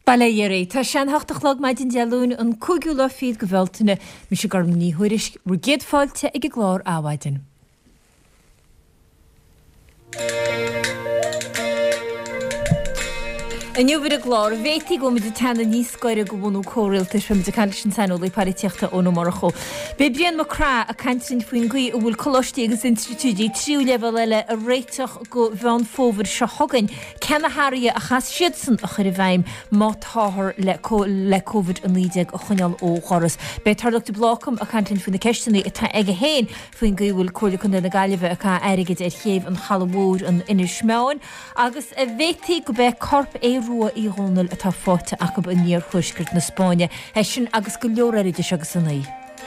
Baléirí tá sean hachtachlog maidin dealún an cúgiúla fiad go bhfuiltaine mi sé garm ní thuiris ru géad fáilte ag glár áhaidin. Aniu a glár, bhéití go mid tena níos scoire go bhúnú córiltas fum de cansin sanúla paríteachta ó marachó. Be brian macrá a cansin faoin gaí a bhfuil colostí agus institúdí tríú level eile a réiteach go bhean fóver se hogain cena háirí a chas siadsan a chur bhaim má táthir le COVID an lídeag a chuneal ó choras. Be tarlacht de blacham a cantin faoin na ceistena atá ag a héin faoin gaí bhfuil cóla chun na gaiileh a cá airigid ar chéamh an chalabúr an inar smeáin agus a bhéití go bheith corp rua í hónal atá fáte a go in níor chuisgurt na Spáine sin agus go leoréidir agus sannaí.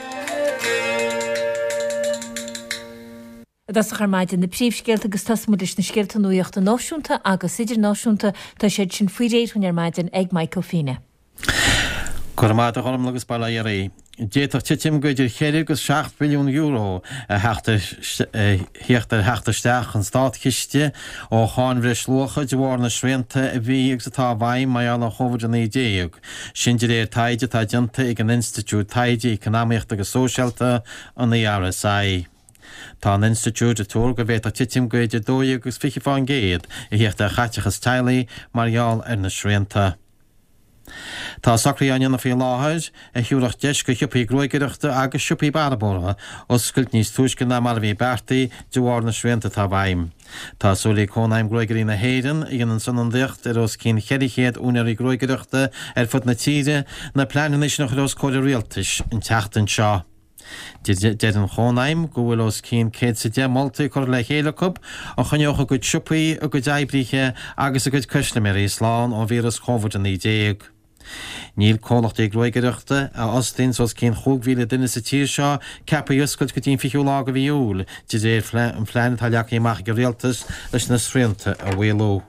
Das chu maidin na príomhscéalt agus tasmulis na scéalta nuíochta náisiúnta agus idir náisiúnta tá sé sin faoi réir chun ar maidin ag Michael Fine. Cormáid a chum agus bailíorí. Déach titim goidir chéir agus 6 billiún euro a heachtarsteach an státchiiste ó cháin bhris lucha de bhhar na sréanta a bhí ag sa tá bhaim mai an chomhar an édéag. Sin de réir taide tá dinta ag an institút taide economiacht agus sóisialta an RSI. Tá an institút a túr go bhéit a titim goidir dói agus fiche fáin géad i heachta chaitechas tailaí marial ar na sréanta. Tá sacraíon na fé láthir a hiúracht deis go siúpaí groigireachta agus siúpaí barabóra oscailt níos túisce na mar bhí bertaí de bhhar na sréanta tá bhaim. Tá súlaí cónaim groigirí na héireann i an san an dheocht ar os cín cheirichéad únarí groigireachta ar fud na tíide na pleanis nach ros cóir rialtais an teachtain seo. Dead an chónaim go bhfuil os cín céad sa demalta chuir le chéalacub a chuneocha go siúpaí a go deibrithe agus a go cosna í sláán ó víras chomhar an déag. Níl cólacht ag roiigereachta a ostain sos cén chúgvíle duine sa tíir seo cepa ioscailt go dtíon fiú lá go bhíúil de déir an phlean tá leach amach go réaltas leis na sréanta a bhéló.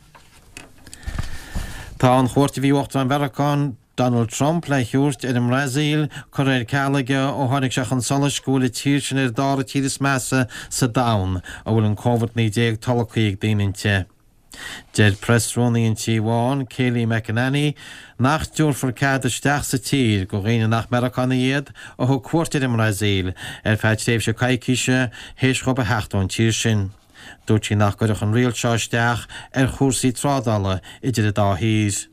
Tá an chóirta bhíocht an Veracán Donald Trump le thuúirt ar an Brasil chur ar cealaige ó tháinig seach an solascúla tíir sin ar dára tíras measa sa dam a bhfuil an COVID-19 talachaí ag daonante. Dead pressrónaí an tíháin Kayleigh McEnany nach dúr for cad isteach sa tír go réine nach Americana iad ó thu cuairtear im Brasil ar feid téobh se caiiciise héis go a hechtón tír sin. Dúirt sí nach goireach an rial seo isteach ar chúrsaí trádala idir a dá híos.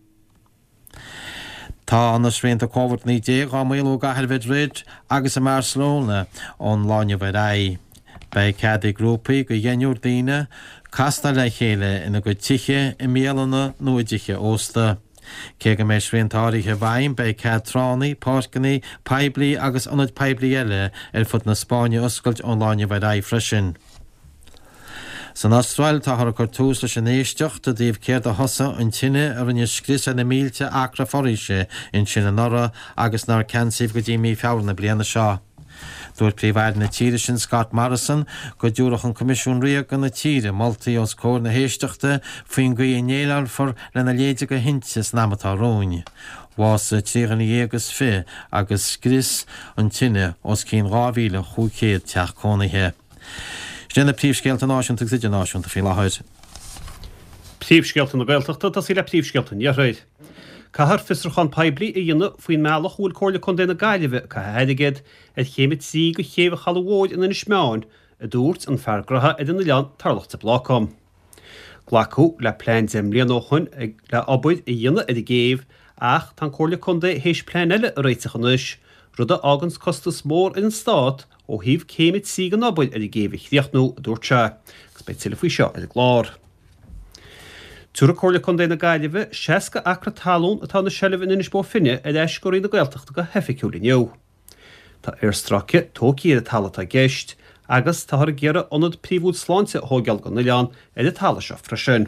Tá an na sréanta COVID-19 á méló gaharbhid rid agus a Barcelona ón láine bhar Bei cad grúpaí go dhéanúr daoine casta le chéile ina go tiche i méalana nuidiche ósta. Cé go méid sréantáirithe bhaim bei cad tránaí, páiscinaí, peblií agus anad peblií eile ar fud na Spáine oscailt ón láine bhar freisin. San Austrail tá thar gur tús leis an éisteach a dtíobh céir a thosa an tine ar an scríosa na mílte acra foríise in sin an nora agus nar cansíh go dtí mí feabhar na bliana seo. Dúirt príomhhaid na tíre sin Scott Morrison go dúrach an comisiún riamh gan na tíre moltaí os cóir na héisteachta faoin gaí néalar for le na léide go hintas namatá róin. Bhás trígan agus fé agus scris an tine os cín ráhíle chúchéad teach cónaithe. Stéanna príomhscéalta náisiúnta idir náisiúnta fí láthid. Príomhscéalta na Béalteachta tá sí le príomhscéalta nearraid. Cahar fisrachan peblií i dhéanana faoin mealach bhfuil cóirla chun déna gaiileh ca heidigéad a chéimiid sí go chéimh chalabhóid in smeáin a dúirt an feargratha i duna lean tarlachta blacham. Glacu le plein zemlíon óchain le obaid i dhéanana i géimh ach tá cóirla chun dé héis plein eile a réitechannis rud a agans costas mór in stát ó híomh chéimiid sí an obaid i géimh chríochtnú dúirte, gus beid tuile faoi seo i glár. Túra cóirla chun déna gaiileh 6 acra talún atá na sellh in inis bó finne a eis go na Gaeltachta go heficúla neu. Tá ar strace tócí ar a talatá geist agus tá thar géara onad príomhúd sláinte thógeal go na leán a tala seo freisin.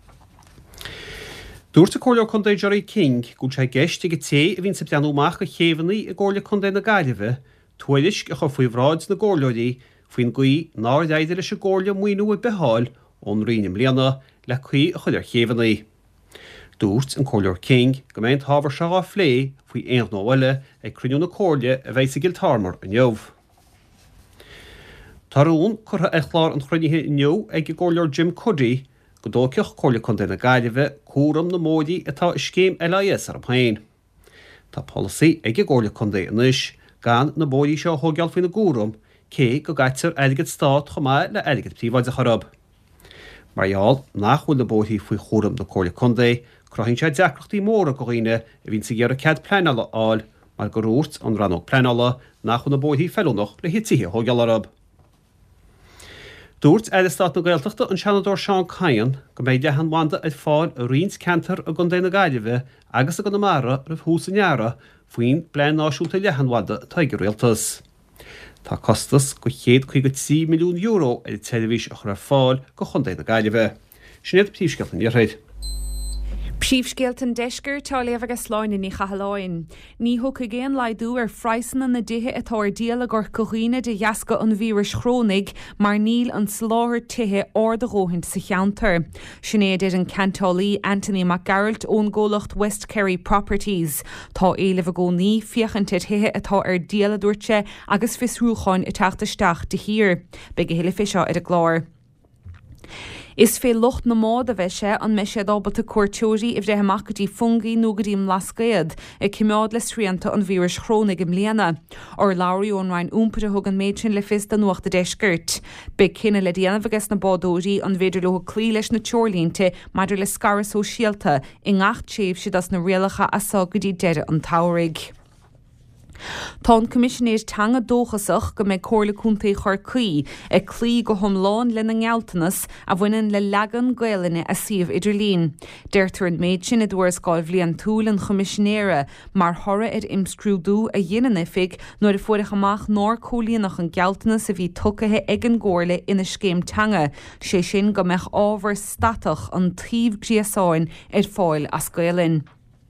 Dúirta cóirla chun dé Jerry King gúil sé geist go té a bhín sa beanúach go chéhannaí i gcóirla chun déna gaiileh tuailis a chu faoi bhráid na ggóirleoirí faoin gaí ná deidir leis a ggóirla muoinú a beáil ón rinim líana le chuí a chuidir chéhannaí. Dúirt an cóirleor King go méid tábhar se á phlé faoi éon nóhaile ag cruinú na cóirle a bheith sa giltarmar an neomh. Tarún chutha eichlár an chruinithe neo ag go ggóirleor Jim Cuddy go dóceach cóirla chun na gaiileh cuaram na módaí atá scéim LIS ar a pain. Tá policy ag ggóirla chun inis gan na bódaí seo thógeall faoin na gúram cé go gaiitear aigid stát chomáid le aigid príomháid a chorab. Marall nachhfuil na bódaí faoi chóram na cóirla chun crohinn sé deacrochtaí móra go riine a bhín sa ggéar a cead pleanala áil mar go rúirt an ranóg pleanala nach chun na bódaí fellúnach le hitíthe thógeall arab. Dúirt Eilistát na Gaeltachta an seanadóir Seán Caian go méid dehan wanda ag fáil a rions cantar a gon déna gaiileh agus a go na mara rah hús neara faoin blean náisiúlta lehan wanda taigear réaltas. Tá costas go 150 milliún euro ag televís a chur fáil go chun déna gaiileh. Sinnéad príomhscealtan iarthaid. Príomhscéaltan deisgur tá léamh agus sláinna ní chahaláin. Ní thug géan leidú ar freisanna na dithe atá ar díal a gur coghine de dheasca an vírus chrónig mar níl an sláthir tithe or de róhaint sa cheantar. Sinnéad an cantálaí Anthony McGarrett ón ggólacht West Kerry Properties. Tá éileh a gcónaí fiochananta tithe atá ar díal a dúirte agus fisrúcháin i teachtasteach de hir. Beag a hiile seo ar a glár. Is fé lucht na mód a bheith sé an me sé dábalta cuairteoirí i bhreithe macatí fungaí nó go dtím lascaiad ag cimeád le sríanta an vírus chrónig im léana. Or láirí ón rain úmpa a thug an méid sin le fis den nuachta deisgirt. Be cinenne le déanamh agus na bádóirí an bhéidir le clí leis na teorlínte maidir le scara sóisialta i ngach séomh siad as na réalacha asá go dtí deire an táraigh. Tá an commissionéir teanga dóchasach go méid cóirla cúntaí chuir cuí ag clí go thomláin lena ngealtanas a bhaineann le legan Gaeilge a siomh idirlín. Deirtar an méid sin i dúir sáil bhliain túil an commissionéire mar thora ar imscrúdú a dhéanana fig nuair a fuireach amach nóir cólíonach an gealtanas a bhí tucathe ag an ggóirla ina scéim teanga, sé sin go meach ábhar statach an tríomh gríosáin ar fáil as Gaeilge.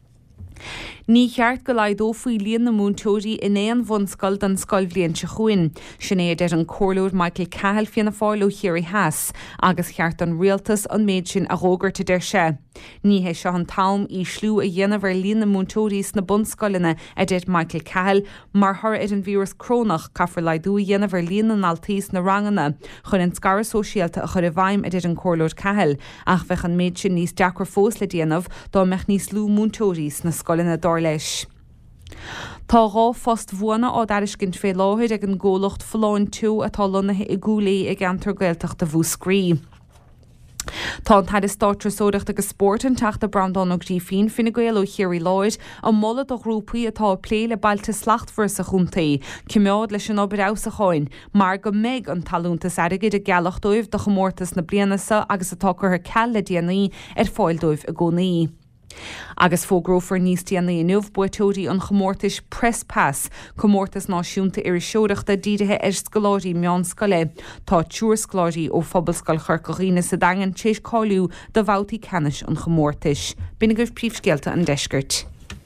Ní cheart go leidó faoi líon na múntóirí in éon bhunscail den scailbhliain se chuin. Sinnéad ar an cóirlóir Michael Cahill fianna fáilú Hiari Haas, agus cheart an rialtas an méid sin a rógart idir se. Ní hé seo an tam í slú a dhéanamh ar líon na múntóirís na bunscailina a déit Michael Cahill, mar thora ar an vírus crónach caithfar leidú dhéanamh ar líon an altaís na rangana, chun an scara sóisialta a chur a bhaim a déit an cóirlóir Cahill, ach bheith an méid sin níos deacrar fós le déanamh dá meach níos lú múntóirís na scailina dár leis. Tá rá fost bhuana á dariscint fé láthir ag an ggólacht fláin tú atá lonathe i gúlaí ag antar Gaeltacht a bhú scrí. Tá an taid is státra sódacht agus sport an teachta Brandon og dífín finna Gael ó Hiari Lloyd a molla do grúpaí atá plé le bailte slachtfur sa chuntaí, cimeád leis an obair aus a cháin, mar go méid an talúntas airigid a gealachtúibh do chomórtas na blianasa agus atá chutha ceall le déanaí ar fáildúibh a gcónaí. Agus fógrófar níos tíanana inmh buitóirí an chomórtais Press Pass, chomórtas náisiúnta ar seoireachta dídathe ar scoláirí meán scale, tá túr scoláirí ó phobalscoil Chorcaghine sa dagan tééis cáiliú do bhhailtaí canis an chomórtais. Bina goibh príomhscéalta an deisgirt.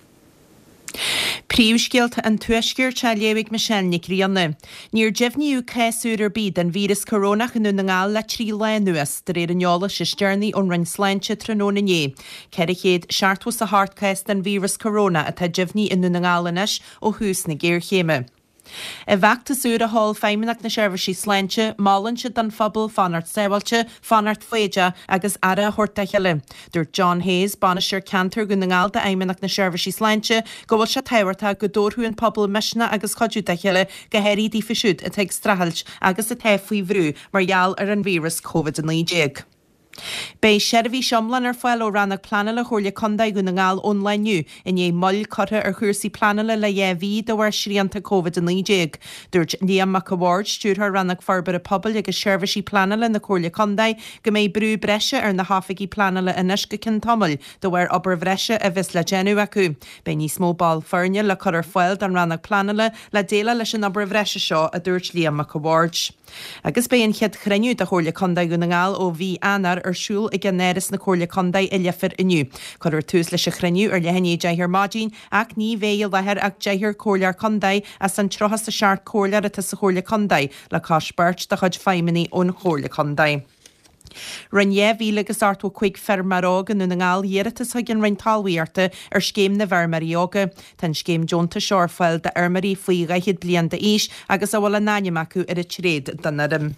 Príomhscéalta an tuaisceir te léigh Michelle Nic Rianna. Níor deimhníú céasúr bíd an vírus corónach in na ngáil le trí le nuas de réad an neola se stearnaí ón rin sláinte tróna né. Ceir chéad seaartwas a hartcéist an vírus coróna a tá deimhní in na ngálanis ó hús na géir chéime. I bheachtas úr a hall féimeach na seirbhísí sláinte, málann siad an phobal fanart sábhailte, fanart féide agus ara thuirtaile. Dúirt John Hayes, banisir cantar go na ngáilta éimeach na seirbhísí sláinte, go bhfuil se táhairta go dóthúin pobl meisna agus chodútaile go héirí dí fisisiúd a teag strahailt agus a taobhfaoi bhrú margheall ar an vírus COVID-19. Bei seirbhí seomlan ar fáil ó rannach planala chóirla condaid go na ngáil ónlainniu in é moll cotha ar chuirsaí planala le dhéhí do bhar sríanta COVID-19. Dúirt Liam McAward, stúrthar rannach farbar a pobl agus seirbhísí planala na chóirla condaid go méid brú breise ar na hafaigí planala inis go cin tamil do bhar obair bhreise a bhís le genú acu. Bei níos mó ball fearne le chur ar fáil don rannach planala le déile leis an obair bhreise seo a dúirt Liam McAward. Agus bei an chead chreiniú a chóirla condaid go na ngáil ó bhí anar arsúl i gnéris na chóirla condaid i lefir inniu. Chur ar tús leis a chreiniú ar lehanní deithir mádín ach ní bhéil lethir ach deithir chóirlear condaid as an trochas a seart chóirlear a sa chóirla condaid le cáspert de chud feiminí ón chóirla condaid. Rinne bhí agus artó chuig fermarógan na ngáil dhéiritas a gin rintalhuiarta ar scéim na bharmaríoga, tan scéim Jonta Seorfail de armarí faoi gaichiad blianta ís agus a bhfuil a náineach acu ar a tréad den adam.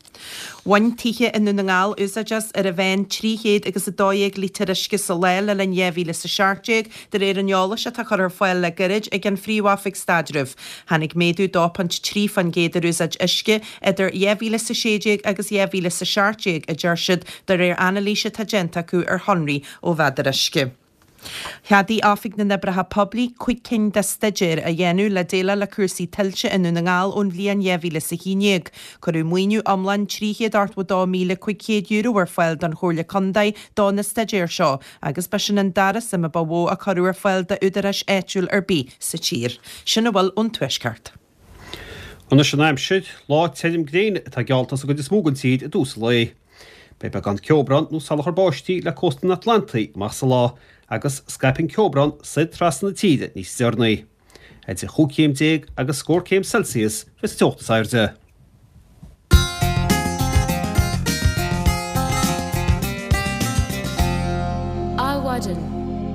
Wain tithe in nungal usajas a bhain 300 agus a 2 lítar isce sa leil le nehíle sa seaarteag de an jólas a chur foiil le garid ag an fríomhafik stadrih. Hannig méadú 2.3 fan géidir usaj isce idir nehíle sa séideag agus nehíle sa seaarteag a dúirsid de analíse tagenta acu ar Henry ó bheidir isce. Cheadaí áfik na nebratha poblí chuig cin de staidir a dhéanú le déile le cuasaí tilse inú na ngáil ón bhliain nehíle sa híineag, churú muoinú amlainn 3.5 euro ar foiil don chóirle condaid dá na staidir seo, agus be sin an dara sam a bhó a chorú ar foiil de udaras éitiúil ar bí sa tír. Sinna bhfuil ón tuisceart. Anna sin aimsid lá teim gréine tá gealtas a go is smógan siad a dús lei. Be be gan ceobrand nó salachar báistí le costan Atlantaí más sa lá, agus Skyping ceobran sid tras na tíide ní stearnaí. Ed sé chúcéim déag agus scór Celsius fes teochtas airde. Áhaidin.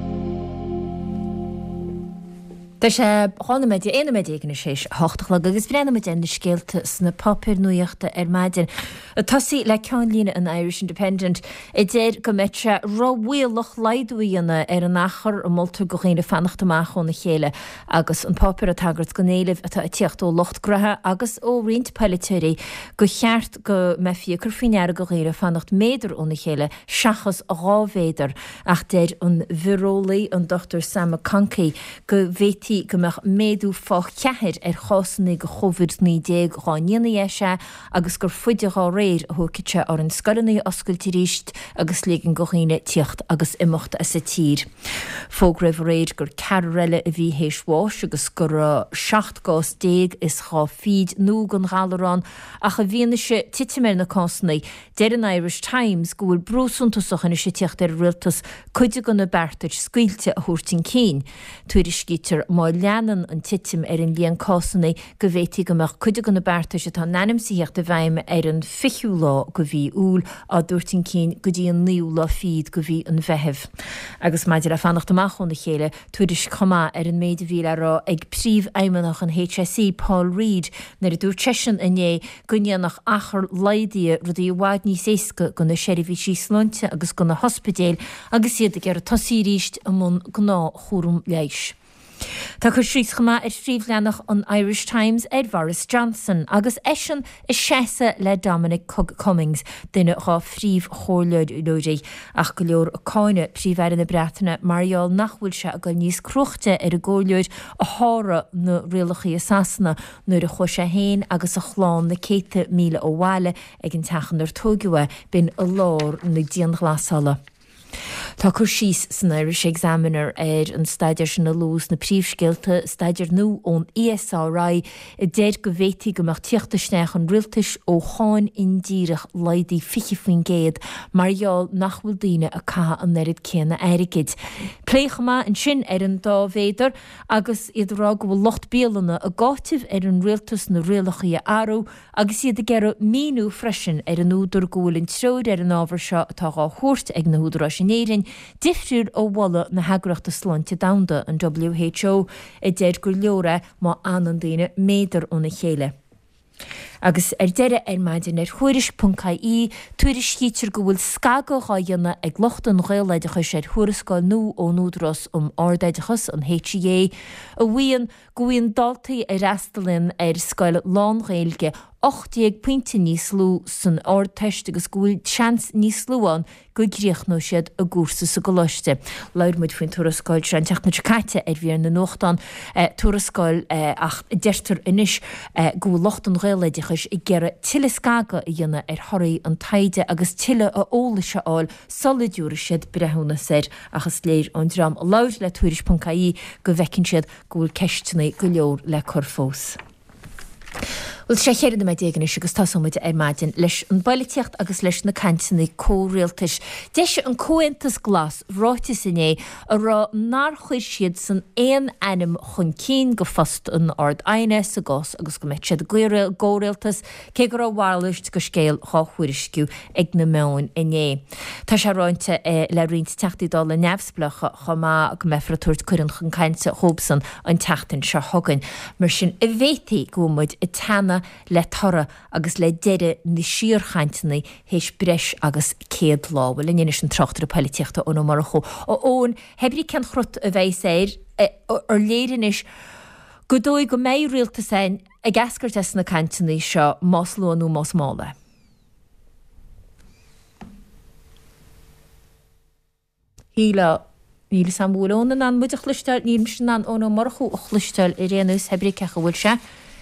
Tá sé hána méid éana méid éigen sééis 8 agus brenn méid an scéalta sna papir nuíochta ar maidin. Tasí le ceán lína an Irish Independent I déir go metre rohhuialach leidúíanana ar an nachar an molta go chéine fannachtamach na chéile agus an papir a tagart go néileh atá tíocht ó lochtgrathe agus ó riint pelletirí go cheart go mefia curfinear go chéire fannacht méidir óna chéile seachas rávéidir ach déir an bhirólaí an Dr. Sam McConkey go bhétí gomach méadú fách ceathir ar chásanna go COVID-19 gáinna éise agus gur fuide á réir thucite ar an scorannaí oscailtí ríist agus légan go chéine tíocht agus imachta a sa tír. Fóg raibh réir gur cear riile a bhí héisháis agus gur 7 is chá fíd nó an gálarrán ach a bhíonna se tiitiméir na cásannaí déir an Irish Times go bhfuil brúsúntasach na sé tíocht ar rialtas chuide go na bertir scuilte a thuirtin céin. Tuaidir scítar má leanan an titim ar an líon cásanna go bhhétí goach chuide go na berta se tá nanimsaíocht a bhaim ar an fichiú lá go bhí úl a dúirtin cín go dtí an níú lá fiad go bhí an bheitheh. Agus maidir a fannacht amach na chéile tuaidir comá ar an méid bhíle rá ag príomh aimimeach an HSE Paul Reid nar a dúr tesin inné gunneannach achar leidí rudí bháid níos éca go na seirbhí sí slánte agus go na hospidéil agus iad ag ar a tosí ríist am mún gná chórum leis. Tá chur sríoschama ar phríomhleannach an Irish Times ar Boris Johnson agus éisian is séasa le Dominic Cummings duine rá phríomh chóirleúirí ach go leor cáine príomhheir na Breataine marall nachhfuil se a go níos cruachta ar a ggóirleúid a hára na rialachaí asásanna nuair a chuir sé héin agus a chláán na 100,000 ó bháile ag an techan ar tógiúa bin a lár na díon glasala. Tá chur síos san Irish Examiner ar an staidir sin na lús na príomhscéalta staidir nó ón ESRI I déir go bhhétí gomach tíochtasneach an rialtas ó cháin indíireach leidí fiche faoin géad marall nachhfuil daoine a catha an nerid céanna airigid. Pléchama an sin ar an dábhéidir agus iad rá go bhfuil locht béalanna a gáitih ar an rialtas na rialachaí aró agus iad a gcearra míú freisin ar an údar ggóilinn treoid ar an ábhar seo atá gá thuirt ag na údra Néirin difriúr ó bhla na heagraachta slánte damda an WHO I déir gur leora má anan daoine méidir óna chéile. Agus deire ar maidin ar chuiris.caí tuaidir scítear go bhfuil scaga gáianna ag locht an réileidecha sé thuirascáil nó ó núdras ardaideachas an HEA a bhíon go bhíon daltaí ar restalinn ar scoil lán réilge 8 pointe níos lú san ardteist agus gúil seans níos lúán go gríoch nó siad a gúrsa sa goláiste. Leirmuid faoin tuarascáil se an teach na caite ar bhíar na nóchtán tuarascáil ach deirtar inis go locht an réileideachas I gcearra tiile scaga a dhéanana ar thoraí an taide agus tiile a óla seáil solidúra siad brethúna séir agus léir an dram leir le tuairis.caí go bhecinn siad go bhfuil ceistena go leor le chur fós. Bhfuil sé chéir na méidegan is agus tasúid ar maidin leis an bailiteocht agus leis na cantainna córéaltais. Deise an cóantas glas ráitis inné a rá nar chuir siad san éon anim chun cín go fast an ard aine sa gás agus go meid siad góréaltas cé gur bhhailist go scéal cháhuiirisciú ag na meáin inné. Tá sé ráinte le rint teachtaí le neamhsplacha chomá go mefratúirt chuann chun cainte hóbsan an teachtain se thugann mar sin I bhétaí go muid I tena anna le thora agus le deire na siorchaintna héis breis agus céad lá. Bhfuil in sin trochttar a peiliteachta ó mar cho. Ón hebrí cen chrut a bheith éir ar léirin is go dói go méid rialta sein a gascart es na cantaí seo más lónú más mála. Híla níl sam bhúlóna an muidir chluisteil níl sin an ó marchú a chluisteil I réanús hebrí cecha bhfuil se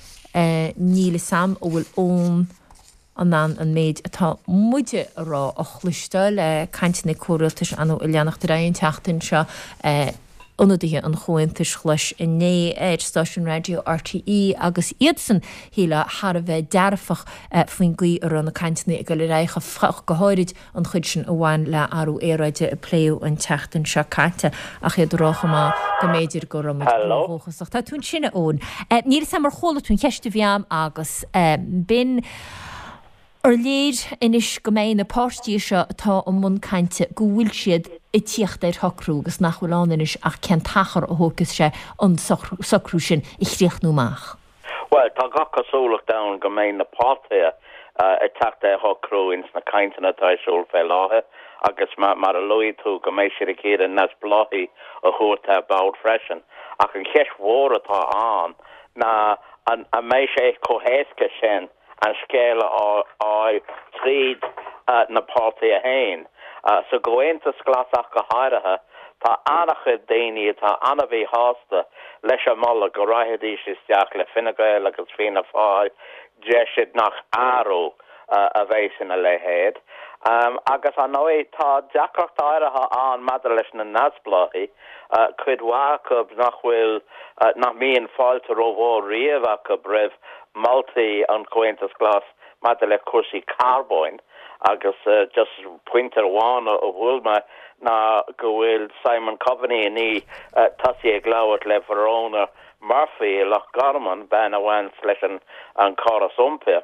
níl sam ó bhfuil ón an méid atá muide rá a chluisteil cantaí cóiriltas an ó leannach raon teachtain seo Onadíthe an chointis chluis in né Station Radio RTE agus iadsan híle har a bheith dearfach faoin gaí ar an na cantaí a go le reicha fach go háirid an chuid sin a bhain le arú éráide a pléú an teachtain seo caite a chéad rácha má go méidir go ramóchasach. Tá tún sinna ón. Níl sam mar chola tún cheiste bheam agus bin ar léir inis go méid na páistí seo atá an mun cainte go bhfuil siad I tíocht thocrú agus nach bhfuil áis ach cean tachar a thógus sé an socrú sin I chríochnú meach. Well, tá gachasúlach da go méid na pátaithe I teachta thocrú ins na caintena tá siúil fé láthe agus mar a luí tú go méid siad a céad an nas blothaí a thuirtha bád freisin ach an cheis mhór atá an na a méid sé cohéasca sin an scéile á tríd na pátaithe hain. So go into glasach go háirithe tá anachcha daoine tá anna bhí hásta leis a malla go raithidís isteach le Fine Gael agus Fianna Fáil deisiid nach áró a bhééis in a lehéad. Agus an nóid tá deachracht áirithe an maidir leis na nasblaí chud bhacab nach bhfuil nach míon fáilte rómhór riamh a bribh multi an cointas glas maidir le cuasaí carbóin. agus just pointer one a bhfuilma na go bhfuil Simon Coveney ní tasí ag leabhart le Verona Murphy Loch Garman ben a bhain leis an Cara Sumpia.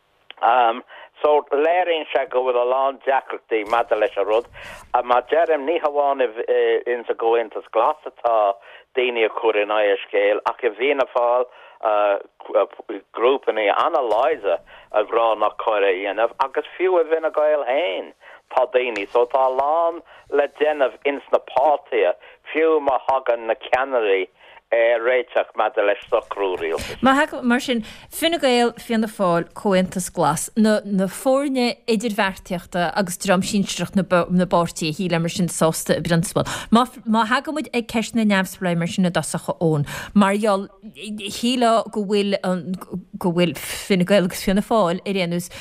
So léiríonn se go bhfuil a lán deacrachtaí mada leis a rud a má dearm ní hamháin in sa gointas glas atá daoine a chuir in áir scéil ach I Fianna Fáil grúpa ní analyse a grá nach choire dhéanamh agus fiú a Fine Gael hain tá daoine so tá lán le déanamh ins na pátaithe fiú má hagan na ceannairí réiteach mada leis socrú rialtas. Mar sin Fine Gael Fianna Fáil cointas glas na fórne idirverteachta agus dramsínstreach na báirtíí híle mar sin sásta I Brinsbal. Má hagamid ag ceis na neamhsplai mar sin na dasacha ón. Marall híle go bhfuil Fine Gael agus Fianna Fáil I réanús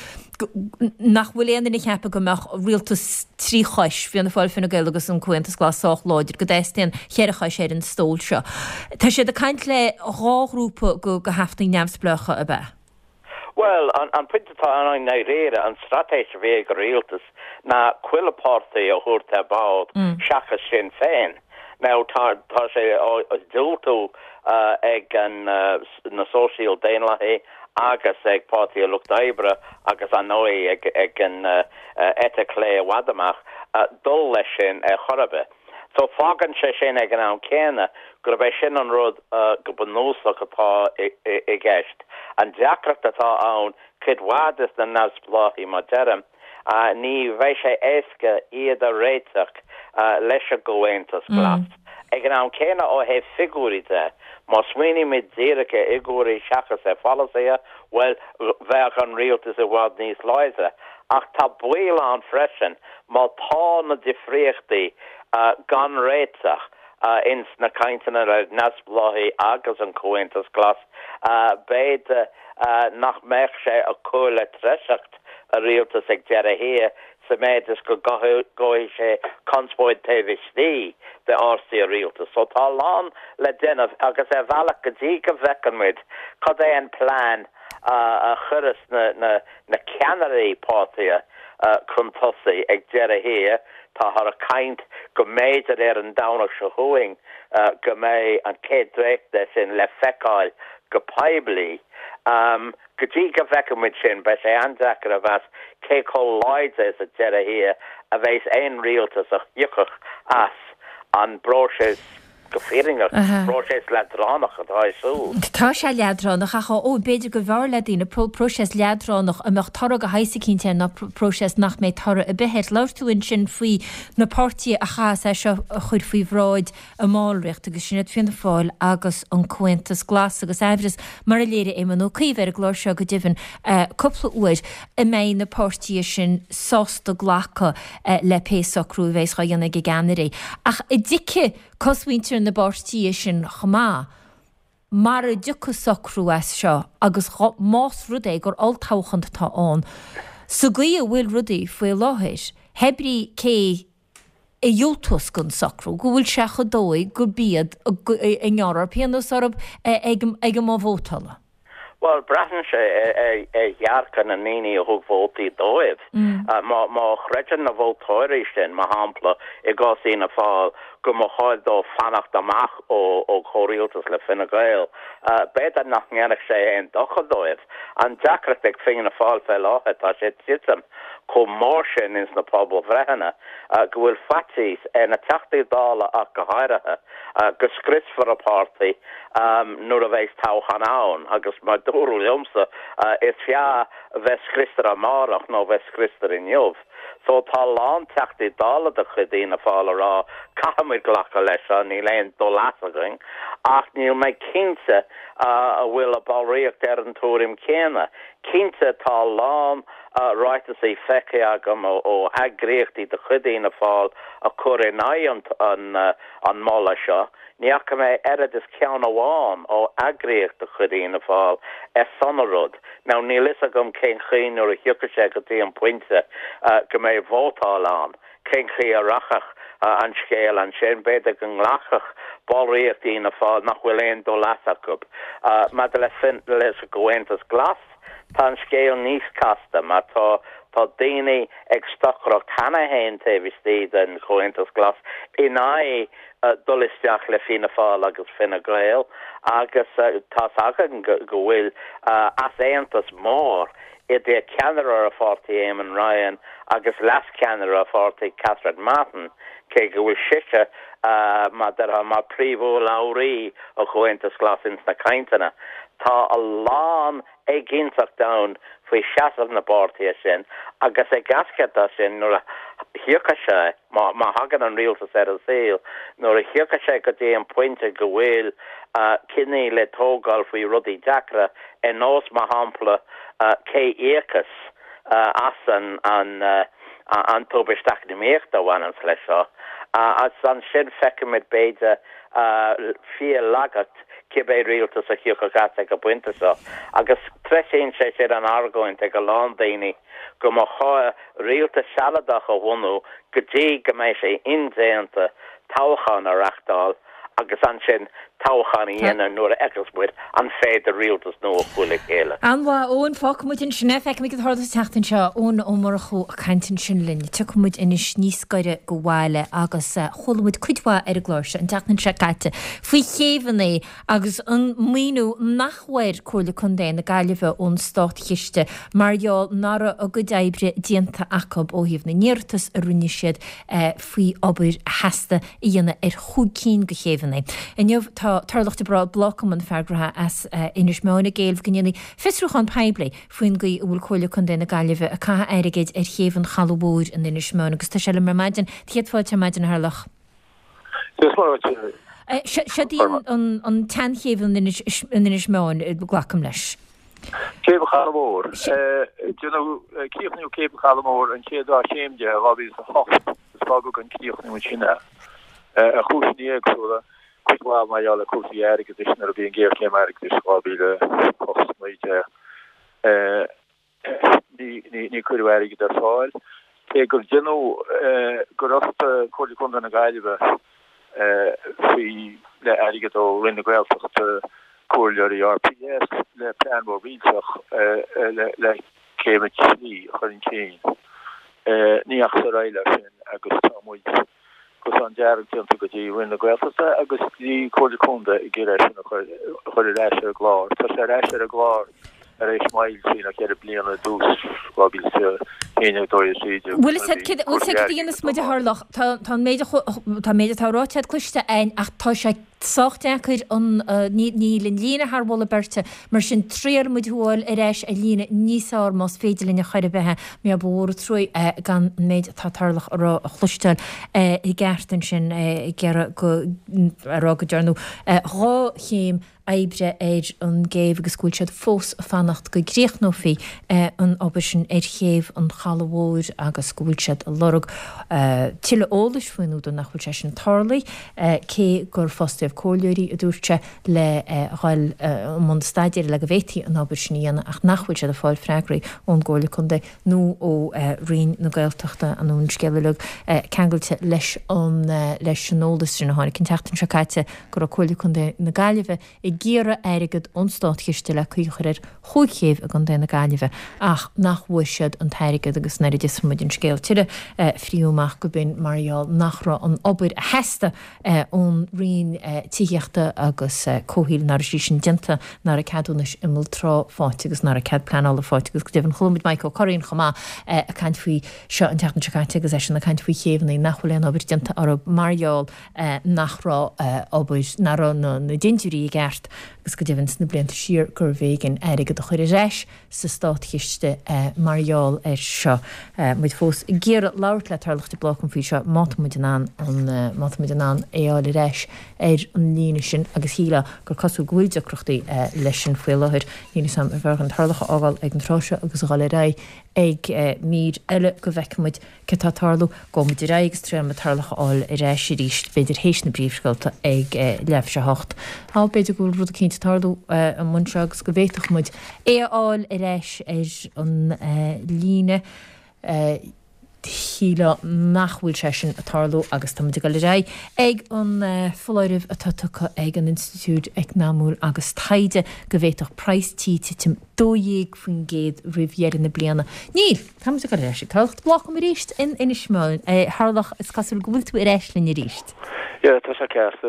nach bhfuil éana na cheappa go meach rialtas trí chois Fianna Fáil Fine Gael agus an cointas glas sách láidir go déistíon cheirechá sé an stóil seo. Tá sé de caint le ráhrúpa go haftaí neamhsplecha a bheith. Well, an puintetá an na réire an stratéis bhé go rialtas na cuilepátaí a thuirtha bád seachas sin féin. Now tá sé dúltú ag na social déanalaí agus ag pátaí a lucht ébre agus an nói ag an etaclé wadamach dul leis sin chorabbe. So fágan sé sin ag an céine gur bheith sin an rud go bunúsach atá I gceist. An deacracht atá ann cydwadas na nasblaí má dearm ní bheith sé éasca iad a réiteach leis a gohaintas glas. Ag an céine ó heh figúrite má swinine mid zéirice igúirí seachas fallasaí well bheith an rialtas a bhád níos láise ach tá buil an freisin má tá na difríochtaí gan réiteach ins na caintena nasblaí agus an cointas glas beide nach meich sé a cóla treiseacht a rialtas ag deire hé sa méid is go gohi sé conspóid téhistí de ársí a rialtas. So tá lán le déanamh agus bhealach go dtí go bhecamid cad é an plán a churas na ceannairí pátaithe cruntosaí ag deire hé tá har a kaint go méidir an dánach se huing go mé an cédréchte sin le feáil go peibli go dtí go bhecamid sin be sé andachar a bheits cé có láide a deire hé a bheits ein rialtas a dhiuchach as an broses go féringar proses ledránach a dáisú. Tá sé leadránach a ó beidir go bhar le dtína proses leadránach a mecht tar go heisicínte na proses nach méid tar a behéir leirtúin sin faoi na pártí a chas é seo chuir faoi bhráid a máilreacht agus sinna fionna fáil agus an cuentas glas agus éhras mar a léire é man ó cíhar a glóir seo go dihann coppla uair i mé na pártí sin sásta ghlacha le pésacrú bhééis cha dhéanana go gannaí. Ach i ddice cosmíntir na pártí sin chamá. Mar a dúcha sacrú seo agus más rudé gur altáchant tá an. So gaí a bhfuil rudaí foioi láthir, hebrí cé i dúltas gon sacrú, go bhfuil se go dóigh gur bíad i ngearar peannas orb ag má bhótala. Well, bratan sé jaarkan an níní a hug vótaí dóibh. Má chrean na bhótáirí sin má hampla I gás ína fáil go má cháid dó fannacht amach ó choíoltas le Fine Gael. Beidir nach ngeannach sé an docha dóibh. An deacrat ag fin na fáil fel áheit tá sé titam có mór sin ins na pobl bhrehanna go bhfuil fatís na teachtaí dála ach go háirithe go scris for a pártaí nuair a bheith táchan ann agus mar dúrú liomsa is fia bheith scristar a márach nó bheith scristar in jobh. So tá lán teachtaí dála de chudí na fála rá cahamid ghlacha leis ní leon dó lasagaing ach níl mé cinnte a bhfuil a ballríocht an túrim céna. Cinnte tá lán ráitas é feice agam ó agréochtaí de chudí na fáil a chur in an mála seo. Níach mé erad is ceann amháin ó agréocht de chudí na fáil sonarud. Now níl is agam cén chin nuair a thiocra sé go dtí an puinte go mé bhótáil an. Cén chi a rachach an scéal an sin beidir go nglachach ballríochtaí na fáil nach bhfuil éon dó lasacub. Mad le fin leis a gohaintas glas tá an scéal níos casta mar tá daoine ag stochracht hana hain tahistí den gohaintas glas in dulisteach le Fianna Fáil agus Fine Gael agus tá agan go bhfuil as éantas mór I dé ceanara a fátaí Eamon Ryan agus las ceanara a fátaí Catherine Martin cé go bhfuil siise má príomhó labhraí a gohaintas glas ins na caintena. Tá a lán ag ginteach da faoi seaamh na pártaí sin agus ag gasceta sin nuair a thiocra sé má hagan an rialtas ar a saoil nuair a thiocra sé go dtí an pointe go bhfuil cinní le tógáil faoi rudaí deacra in nós má hampla cé échas as an tóbaisteach na méocht a bhain an leis seo as an sin feicimid beide fia lagat cibé rialtas a thiocra gata go buinte seo agus treisiín sé an argóint ag go lán daoine go má chá rialtas sealadach a bhunú go dtí go méid sé indéanta táchan a reachtáil agus an sin táchan íana nuair a ecclesbuid an féidir rialtas nó a chuúla chéile. Anha ón fácmuid sinna feic mé go thordas teachtain seo ón ómarachú a caiintin sin linne. Tucmuid inis níoscaire go bhhaile agus cholamid cuidhá ar a glóirse an teachtain se caite. Faoi chéhanna agus an míú nachhair chuirla chun déin na gaiileh ón stát chiiste marall nara a go daibre dianta acob ó híomh na níirtas a rinne siad faoi obair heasta I dhéana ar chuúcín go chéhanna. Inniuh tarlacht bra blocam an fergrathe as inis meána géalh gnéanaí fisrúchan peibli faoin go bhfuil choirla chun déna gaiileh a catha airigéid ar chéhann chalabúr in inis meána agus tá se le mar maidin tiadfáilte maidin harlach. Se dín an tanchéhann in inis meáin glacham leis. Cébe chalamór. Cíochnú cébe chalamór an chéadá chéimde a bhí a hocht spágu an cíochnú sinna. A chúsní agsúla cuiá maiall a cúsí airige is ar a bhíon géir céim airige is sábíle chosmuide ní chuir airige ar fáil. Té gur genú gur osta chuirla chun na gaiileh fao le airige ó rinne gailfacht cuairleir I RPS le planmór víteach le céime trí chuirn céin. Níach sa réile sin agus támuid gus an dearanta go dtí rinne gailfasta agus dí cuairla chunda I ggéir sin chuir leis ar glár. Tá sé leis ar a glár Ismail Sina ke bliana dus wabil ene doir si. Well dhéananas muide hálach tá méidir tárátead cluiste ein ach tá sé sochtteachir an nílinn lína Harbhla berte mar sin tríar muidhil éis a lína níosár más féidirlína chuir bethe mé bór trúi gan méid tátarlach a chluisteil I gceartan sin gearra go ará go dearnú rá chéim aibre an géibh agus scoilsead fós fannacht go gréichnóí an obair sin chéibh an chalahóir agus scoilsead a lorug tiile ólas faoinú don nachfuil sé sin tarlaí cé gur fostíobh cóileirí a dúirte le ghail món staidir le go bhétaí an obair sin íana ach nachfuil sé a fáil freigraí ón ggóla chun nó ó rion na gailteachta an ún sceilelug ceangailte leis an ólas sin na hána cin teachtain se caiite gur a cóla chun na gaiileh Gíra airigad onstátchiiste le chuúcharir chuchéh a gan déna gaiileh ach nachhuiisiad an teirigad agus neidir muidin scéil tiire fríúach go bin marall nachra an obair a heasta ón rion tííochta agus cóhíil nar sí sin dinta nar a cadúnas imilrá fáte agus nar a cead planála fáte agus go dtíhann chlumid Michael choíonn chomá a caiint faoi seo an teachna seáinte agus sin na caiint faoi chéhanna nachhfuil an obair dinta ar marall nachrá obair nar na dinúí gceart agus go dtíhann na blianta siar gur bhéigin airigad a chuir réis sa státchiiste marall seo muid fós géar láirt le tarlachta blacham fao seo mámuid an éáil réis an líine sin agus híle gur cosú gúilde cruchtaí leis sin foiil láthir líine sam a bhar an tarlacha ágáil ag an tráise agus gáil rá ag mír eile go bhheicmuid cetátarlú go muid réigs trí a tarlacha áil i réis sé ríist beidir hééis na bríomhscoilta ag leh se hocht. Tá beidir gúil rud a cinnte tarlú an munseagus go bhéiteach muid éáil i réis an líne híle nachhfuil sé sin a tarlú agus tá go le rá ag an foláirih atá ag an institút ag námúil agus taide go bhéiteach preistíte tim dóhéag faoin géad rihéan na bliana. Níl tá go rééis cecht blach am ríist in ismáin Harlach is casú gohfuilú réislinn i ríist. Ja, tá sé ceart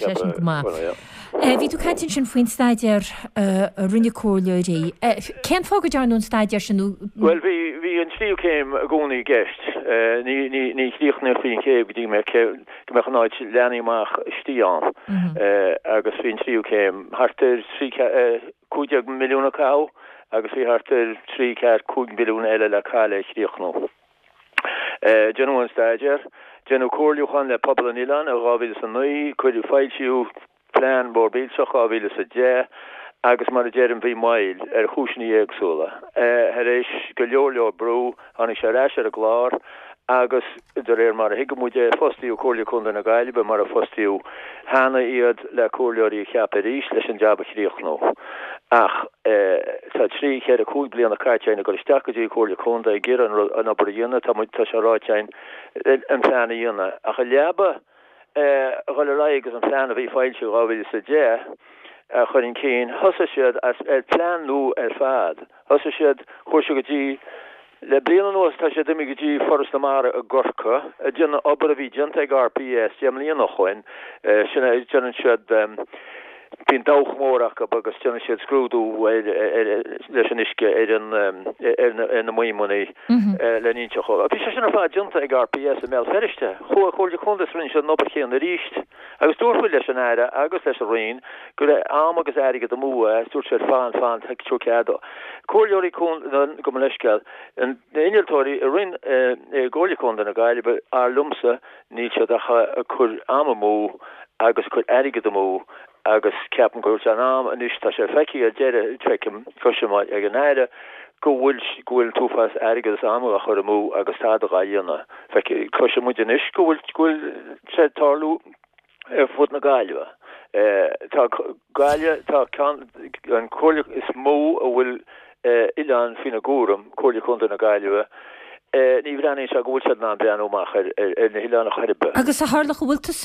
Bhí tú caitin sin faoin staidir rinne cóileirí. Cén fágad dearnún staidir sinú? Well, hí an tríú céim a gcónaí gceist. Ní chríochna faoin céib dí me gomechanáid leanaíach stíán agus hín tríú céim hartar 5 milliúna cá agus hí hartar 3.5 milliún eile le cáile chríochnó. Genúan staidir Genú cóirliúchan le pobl an Ilan a gáhíle san nuí, chuidir fáiltiú plán bór bílsach gáhíle sa dé agus mar a déirm bhí mail ar chúisní éagsúla. Éis go leorleo brú anna sé réis ar a glár agus réir mar a hiigemuide fostíú cóirliú chun na gaiilbe mar a fostíú hána iad le cóirleoirí cheap a ríis leis an jab a chríochnó. Ach tá 3.5 bliana cartein go isteachgadí cóirliú chunda I ggéar an obair dhéanana tá muid tá se ráitein an plána dhéanana. Ach a leaba gáil rá agus an plána bhí fáiltiú gáhfuil sa dé chuirn cín thosa siad as plánú ar fad. Thosa siad chuirse gotí le bliana nuas tá sé dimi gotí forrasta mar a gorcha a dhéanana obair a bhí dianta ag RPS deam líana chuin sinna deanan siad Bhín dáchmórach agus tena siad scrúdú leis an isce ar na muoimmuí le níteach. A bhí sé sinna fád dianta ag RPS a mé feriste. Chóirde chundas rin se nopachéan na ríist, agus dúirfuil leis an aire agus leis a rion go le am agus airige do mua dúir sé fan heictú ceadó. Cóirleoirí chun go leisceil an inaltóirí a rin ggóirla chun na gaiilbe ar lumsa ní se a chur am mú agus chur airige do mú agus ceapan goir an am an tá sé feici a deire trecim cosisiáid ag an aire go bhfuil túfas airgus am a chur mú agus tá a dhéanana feici cosisimuid in is go bhfuil sé tarlú ar fud na gaiileh. Tá gaiile tá an cóirla is mó a bhfuil Ilan fina gúram cóirla chunta na gaiileh. Ní bhreaní se gúilsead ná beanúach ar na hiileánna charibe. Agus a hálach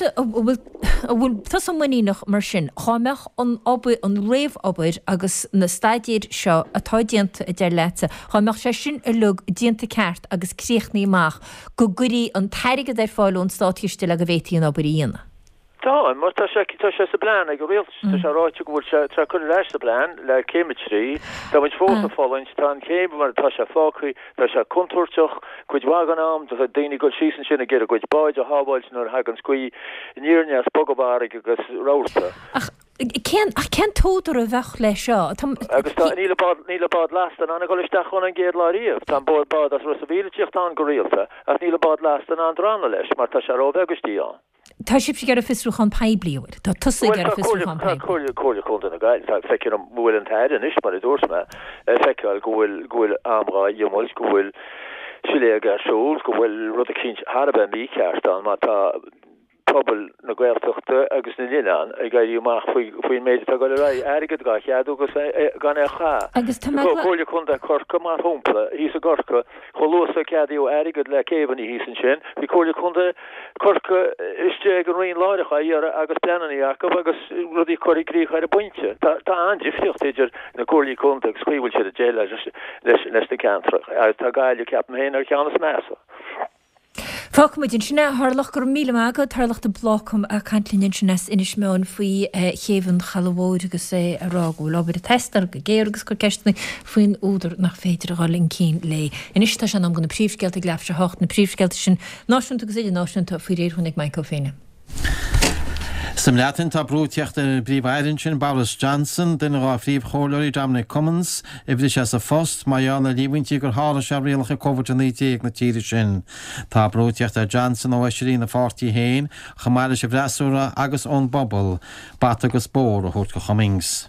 bhfuil tas an muíach mar sin cháimeach an réomh obair agus na staidéir seo atá dianta a d deir lete. Cháimeach sé sin a lug dianta ceart agus críochnaíach go gurí an teirigad ar fáilún státíiste le go bhétaí an obair íana. Tá mar tá sé sa plan ag go réil tá se ráite gohfuil se chun leis sa plan le céimetrí Tá muid fósa fáin tá céim mar tá se fácuí tá se contúirteach chuid waganám tá daine go sísan sinna ggéir a chuid baid a hábáil nó hagan scuí níorne as bogabáir agus ráta. Cean tótar a bheith lei seo agus tá níle bad lastan anna goisteach chun an géad láíomh tá bud bad as rosavíteocht an go réalta as níle bad lastan an ranna leis mar tá se rá agustíán. Tá sib sé gar a fisrúchan pebliúir Tá tusa gar a fisrúchan choir chun na gail feice an bhfuil an taid an is mar dúsma feiceil gohfuil amrá dhémol gohfuil silé a sóil go bhfuil rud a cinint Harbe mí ceartán má tá pobl na gweiltochta agus na linan a gaiúach faoin méid a go ra agad ga cheadú agus gan cha. Agus choir chun a corca má húmpla hís a gorca cholósa ceadú agad le céhaní hísan sin, hí choir chun corca iste go roion láidecha ar agus pleanaí Jacob agus rudí choirí grícha ar a buinte. Tá andifriocht idir na choirlí chunta agus chuhfuil se a dé leis na cantrach a tá gaiile ceap héin ar cheannas measa. Fámuidn sinna thlach gur míle agad tarlacht a blacham a cantlíonn sin inismeáin faoi chéhann chalahóid agus é arágúil ábir a testar go géargus go ceistna faoin údar nach féidir a gáilinn cín le. Inistá sin am gona príomhsceilta leaf se hácht na príomhsceilta sin náisiúnta agus idir náisiúnta faoi réirthúnig Michael féine. Sam leatin tá brúteocht a bríomhairin sin Boris Johnson den rá phríomh chomhlóirí Dominic Cummins i bhrí se sa fóst maiána líhaintí gur hála se rialacha COVID-19 na tíiri sin. Tá brúteocht a Johnson ó eisirí na fáirtí héin chamáile se bhreasúra agus ón bobbal bat agus bór a thuirt go Cummings.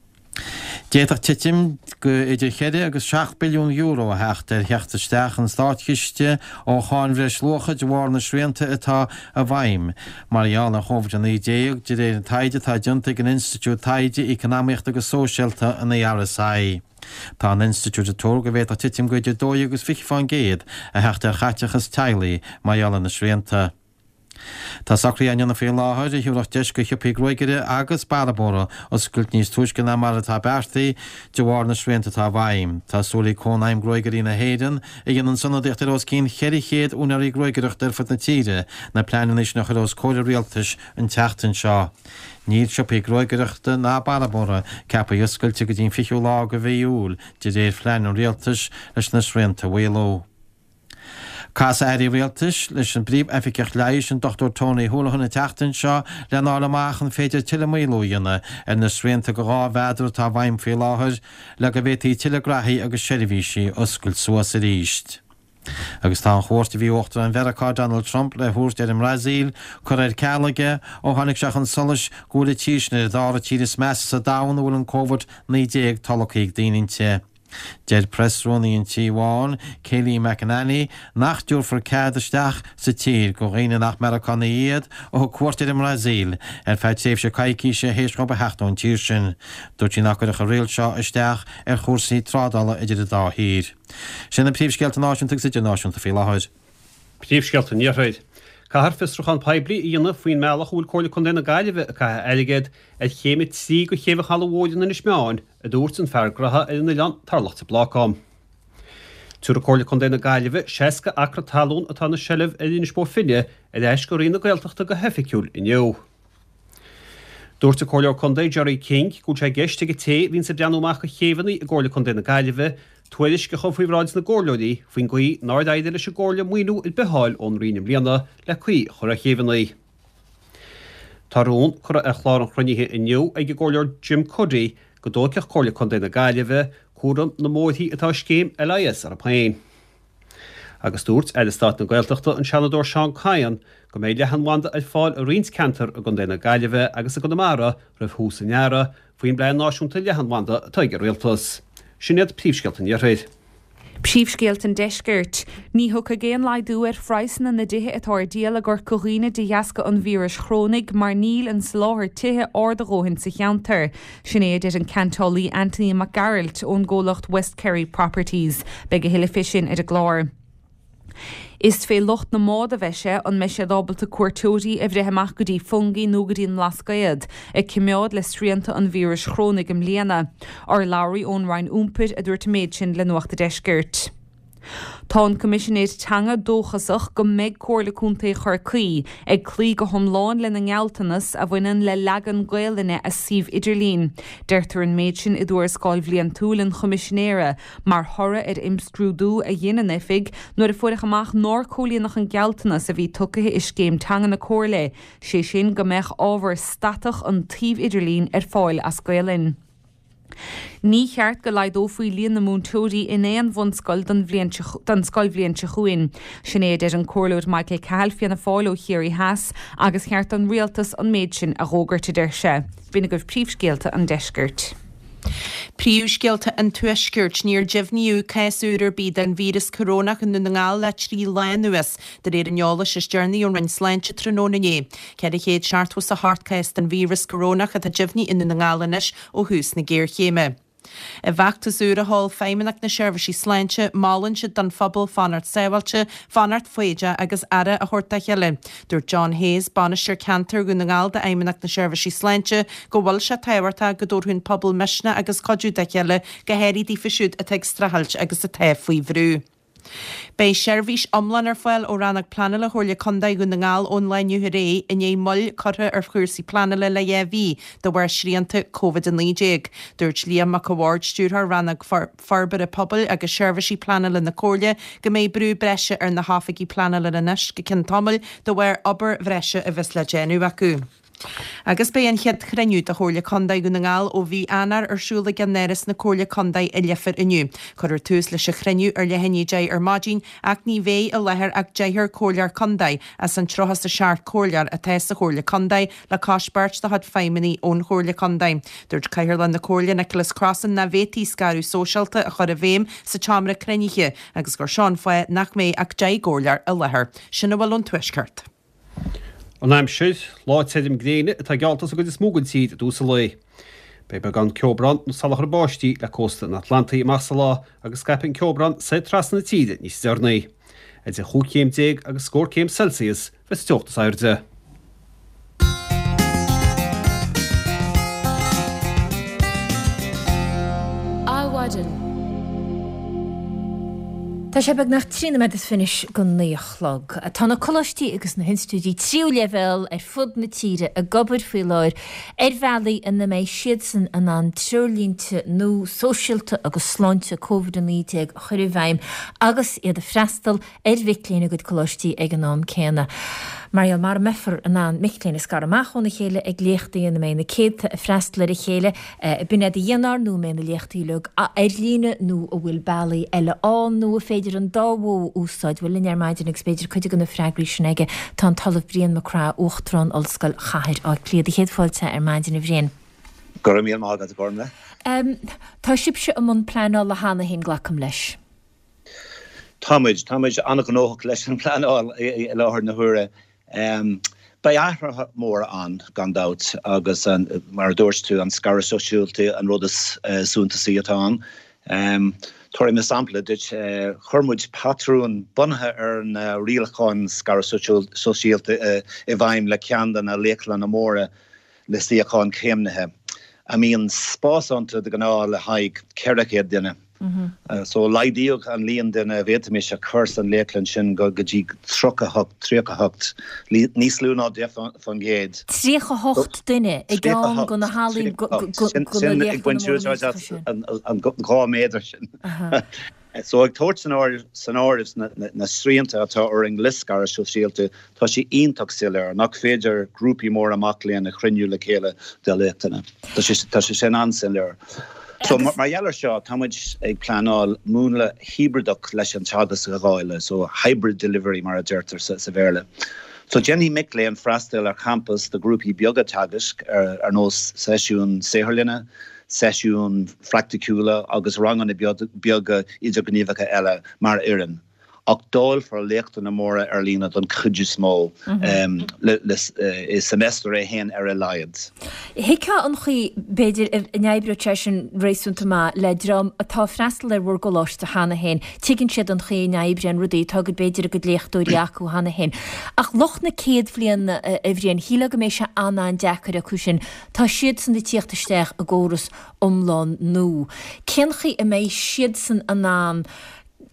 Déadach titim go idir chéide agus 6 billiún euro a hecht heachtasteach an stáitchiiste ó cháin bhreis locha de bhhar na srianta atá a bhaim. Mariana COVID-19 de réir an taide tá dionta an Institút Taide Economic agus Sóisialta in na RSI. Tá an Institút a tór go bhéit a titim go idir 2 agus 5 géad a hecht ar chaiteachas tailaí Mariana na srianta. Tá sacraí aine fé láthir i hiúach deis go chiapaí roiigire agus barabóra os skult níos tuiscin na mar atá beartaí de bhhar na srianta tá bhaim. Tá súlaí cónaim roiigirí na héidir i gin an sanna deachtar os cín cheirichéad únarí roiigireach ar fud na tíre na pleanis nach os cóir rialtas an teachtain seo. Níl siapaí roiigireachta ná barabóra cepa ioscailte go dtín fichiú lá go bhéúil de réir flein an rialtas leis na srianta bhéló. Casa éirí rialtas leis an bríomh efficeach leiis an Dr. Tony Holohan teachtain seo le nála máchan féidir tiile mílúíanna ar na srianta go rá bheidir tá bhaim fé láthir le go bhétaí tiilegrathaí agus seirbhísí oscailt suas a ríist. Agus tá an chóirta bhí ochtar an Veracá Donald Trump le thuairt ar an Brazíl chur ar cealaige ó tháinig seach an solas gúla tíisna dára tíras measa sa dáhan bhfuil an COVID-19 talachaigh daointe. Dead pressrónaíon tíháin Kelly McEnany nach dúr for cadisteach sa tír go réine nach Americana iad ó cuairtear im Brazíl ar feit séh se caiicí sé hééis go hechtún tíir sin. Dúirt sí nach go a réil seo isteach ar chósaí trádala idir a dáhír. Sin na príomhsceilta náisiúnta idir náisiúnta fé láthid. Príomhsceilta níorthaid. Cahar fistruchan peblií íana faoin meach bhfuil cóirla chun déna gaiileh a aigéad a chéimiid sí go chéimh chalahóidean na ismeáin a dúirt an feargratha na lean tarlacht a bláám. Túair a cóirla chun déna gaiileh 6 acra talún atá na sellh a dtíine spór finne a eis go rionna gailteachta go heficiúil inniu. Dúirt a cóirla chun dé Jerry King go sé geiste go té hín sa deanúach go chéhannaí a cóirla chun déna gaiileh tuairis go chomhfuoiráid na ggóirleí faoin gaí náidir leis ggóirla muoinú i beáil ón rinim bliana le chuí chur a chéhannaí. Tarún chur a chláir an chrunnithe inniu ag go ggóirleir Jim Cuddy go dóceach cóirla chun déna gaiileh cuaran na móthaí atá scéim LIS ar a pain. Agus dúirt eilestát na gailteachta an seanadóir Seán Caian go méid lehan wanda ag fáil a rins cantar a gon déna gaiileh agus a go namara raibh hús an neara faoin blean náisiúnta lehan wanda atá ag réaltas. Sinad príomhsceilta níorthaid. Príomhscéalta deisgirt, ní thug a géan leidú ar freisanna na dithe atá díal a gur coghine de dheasca an víras chrónig mar níl an sláthir tithe ordaghóhann sa cheantar. Sin é idir an cantálaí Anthony McGarrett ón ggólacht West Kerry Properties beag a hiile fisin ar a glár. Is fé locht na mád a bheise an me sé dábalta cuairtóí a bhretheach go dtí fungi nó go dtíon lascaiad ag cimmeád le sríanta an víras chrónig am léana ar láirí ón rain úmpid a dúirt méid sin le nuachta deisgirt. Tá an Commissionéir teanga dóchasach go méid cóirla cúntaí chuircaí ag clí go thomláin le na ngealtanas a bhainean le legan gaeilline a Sibh Idirlín. Deirtar an méid sin i dúir Scoil Bhliain Túlan Commissionéire mar thora imscrúdú a dhéanana fig nuair a fuairich amach nóir cólíonach an gealtanas a bhí tucathe is céim teanga na cóirla, sé sin go mbeadh ábhar statach an Taobh Idirlín fáil as gaeilinn. Ní cheart go leid ó faoi líon na múntóirí in éon bhain scoil den scoil bhliain se chuin. Sinnéad an cóirlóid Michael Cahill fianna fáil ó chéirí heas agus cheart an rialtas an méid sin a rógart idir se. Bhína goibh príomhscéalta an deisgirt. Príomhscéalta an tuiscirt níor deimhníú céasúidir bíd an vírus corónach an ngáil le trí le nuas de réad an neola is dearnaí ón rinslainte trónané. Cead chéad seartwas a hartcéist an vírus corónach a deimhní in na ngálanis ó hús na géir chéime. A bheachtas úra hall féimeach na seirbhísí sláinte málann si don phobal fanart sábhailte, fanart foiide agus ara a thuirta cheile. Dúir John Hayes, banisteoir cantar go na ngáil de éimeach na seirbhísí sláinte go bhfuil se táhairta go dúirthún pobal meisna agus codú de cheile go héirí dí fisisiúd a teag strahailt agus a taobh faoi bhrú. Bei seirbhís omlan ar fáil ó rannach planala thuirla condaid go na ngáil ónlainniu ré in é moll cortha ar chuirsaí planala le éhí do bhar sríanta COVID-19. Dúirt Liam McAward stúrthar rannach farbar a pobl agus seirbhísí planala na cóirla go méid brú breise ar na háfaigí planala inis go cin tamil do bhar obair bhreise a bheits le déanú acu. Agus bé an chead chreniu a chóirla condaid go na ngáil ó bhí anar arsúla gan neras na cóirla condaid i lefar inniu. Chur tús leis a chreniu ar lehenní dé ar mádín ach ní bvé a lethir ach déithir cóirlear condaid as an trochas a seart cóirlear a teis a chóirla condaid le cáisbart de had féiminí ón chóirla condaid. Dúirt Caithirlan na cóirla Nicholas Crossan na bhétí scarú sóisialta a chur a bhéim sa teamra creniche agus gur seán foie nach mé ach dé cóirlear a lethir. Sinna bhfuil an tuisceart. An aim siid, láid séidim gréine atá gealtas a go is mógan siad a dúsa lei. Bei be gan ceobrand nó salachar báistí le cósta na Atlanta i Masalá agus scapin ceobrand sé trasna tíide níos dearnaí. Ed a chúcéim déag agus scór Celsius fes teochtas airde. Áhaidin. Tá sé beg nach trína me is finis go naochlog. A tána colistí agus na hinstúdí tríú level ar fud na tíre a gobir faoi leir ar bhealaí in na méid siadsan an an triúlínte nó sóisialta agus sláinte COVID-19 a chuir bhaim agus iad a freistal ar bhiclína go colistí ag an nám céna. Mariel mar meffer an an michléine scar amachón na chéile ag léchtaí in na ména céad a freistal ar a chéile bin a dhéanar nó ména léchtaí lug a airlíne nó a bhfuil bailí eile án nó a féidir an dáhó úsáid bhfuil in ar maidin ag spéidir chuide go na freagrí sinige tá an talamh Brian McCrae uachtrán olscoil chair á clíad a chéadfáilte ar maidin a bhrian. Go raibh míl mágad a gormle. Tá sibse am an pleanáil le hána hén glacham leis. Táid annach an óach leis an pleanáil i láthir na thuaire. Bei ahra mór an gandát agus mar dúirstú an scara sosiúlta an rudas súnta síatá. Thorim me sampla dit churmuid patrún bunathe ar an rialacháin scara sosiálta I bhaim le ceandan a léclan na móra le síacháin céimnithe. A míon spásanta de gná le haig ceiricéad duine. So laidíoch an líon duine bhétamis a churs an léclan sin go dtí tríochacht níos lúná de fan géad. Tríochacht duine I gán go na hálín go an gá méidir sin. So ag tóirt san áiris na sríanta atá ar an gliscar sosiálta tá sí ionach siar nach féidir grúpi mór amach léon na chruinniú le chéile de létainna. Tá sé sin ansin leir. So mar dhealar seo táid ag pleanáil múna hybridach leis an teadas a gáile, so hybrid delivery mar a deirtar sa bhéirle. So Jenny Mickley an freistal ar campus de grúpi beaga tagas ar nós sesiún séharlinne, sesiún fracticúla agus rangan I beaga idir gníomhacha eile mar irin. Ach dáil for léachta na móra ar lína don chuidir smó I semester é hen ar a laiad. Hica an chuí beidir in eibbre sin réúnta má le drom atá freistal ar bhór goláiste hána hen, tuigann siad an chuí in eibbre an rudaí tugad beidir a go léchtúirí acu hána hen. Ach loch na céad bblion a bhríon híla go mééis se anna an dechar a cúsin, tá siad san de tíochttaisteach a ggóras omlán nó. Cén chuí a méid siad san anán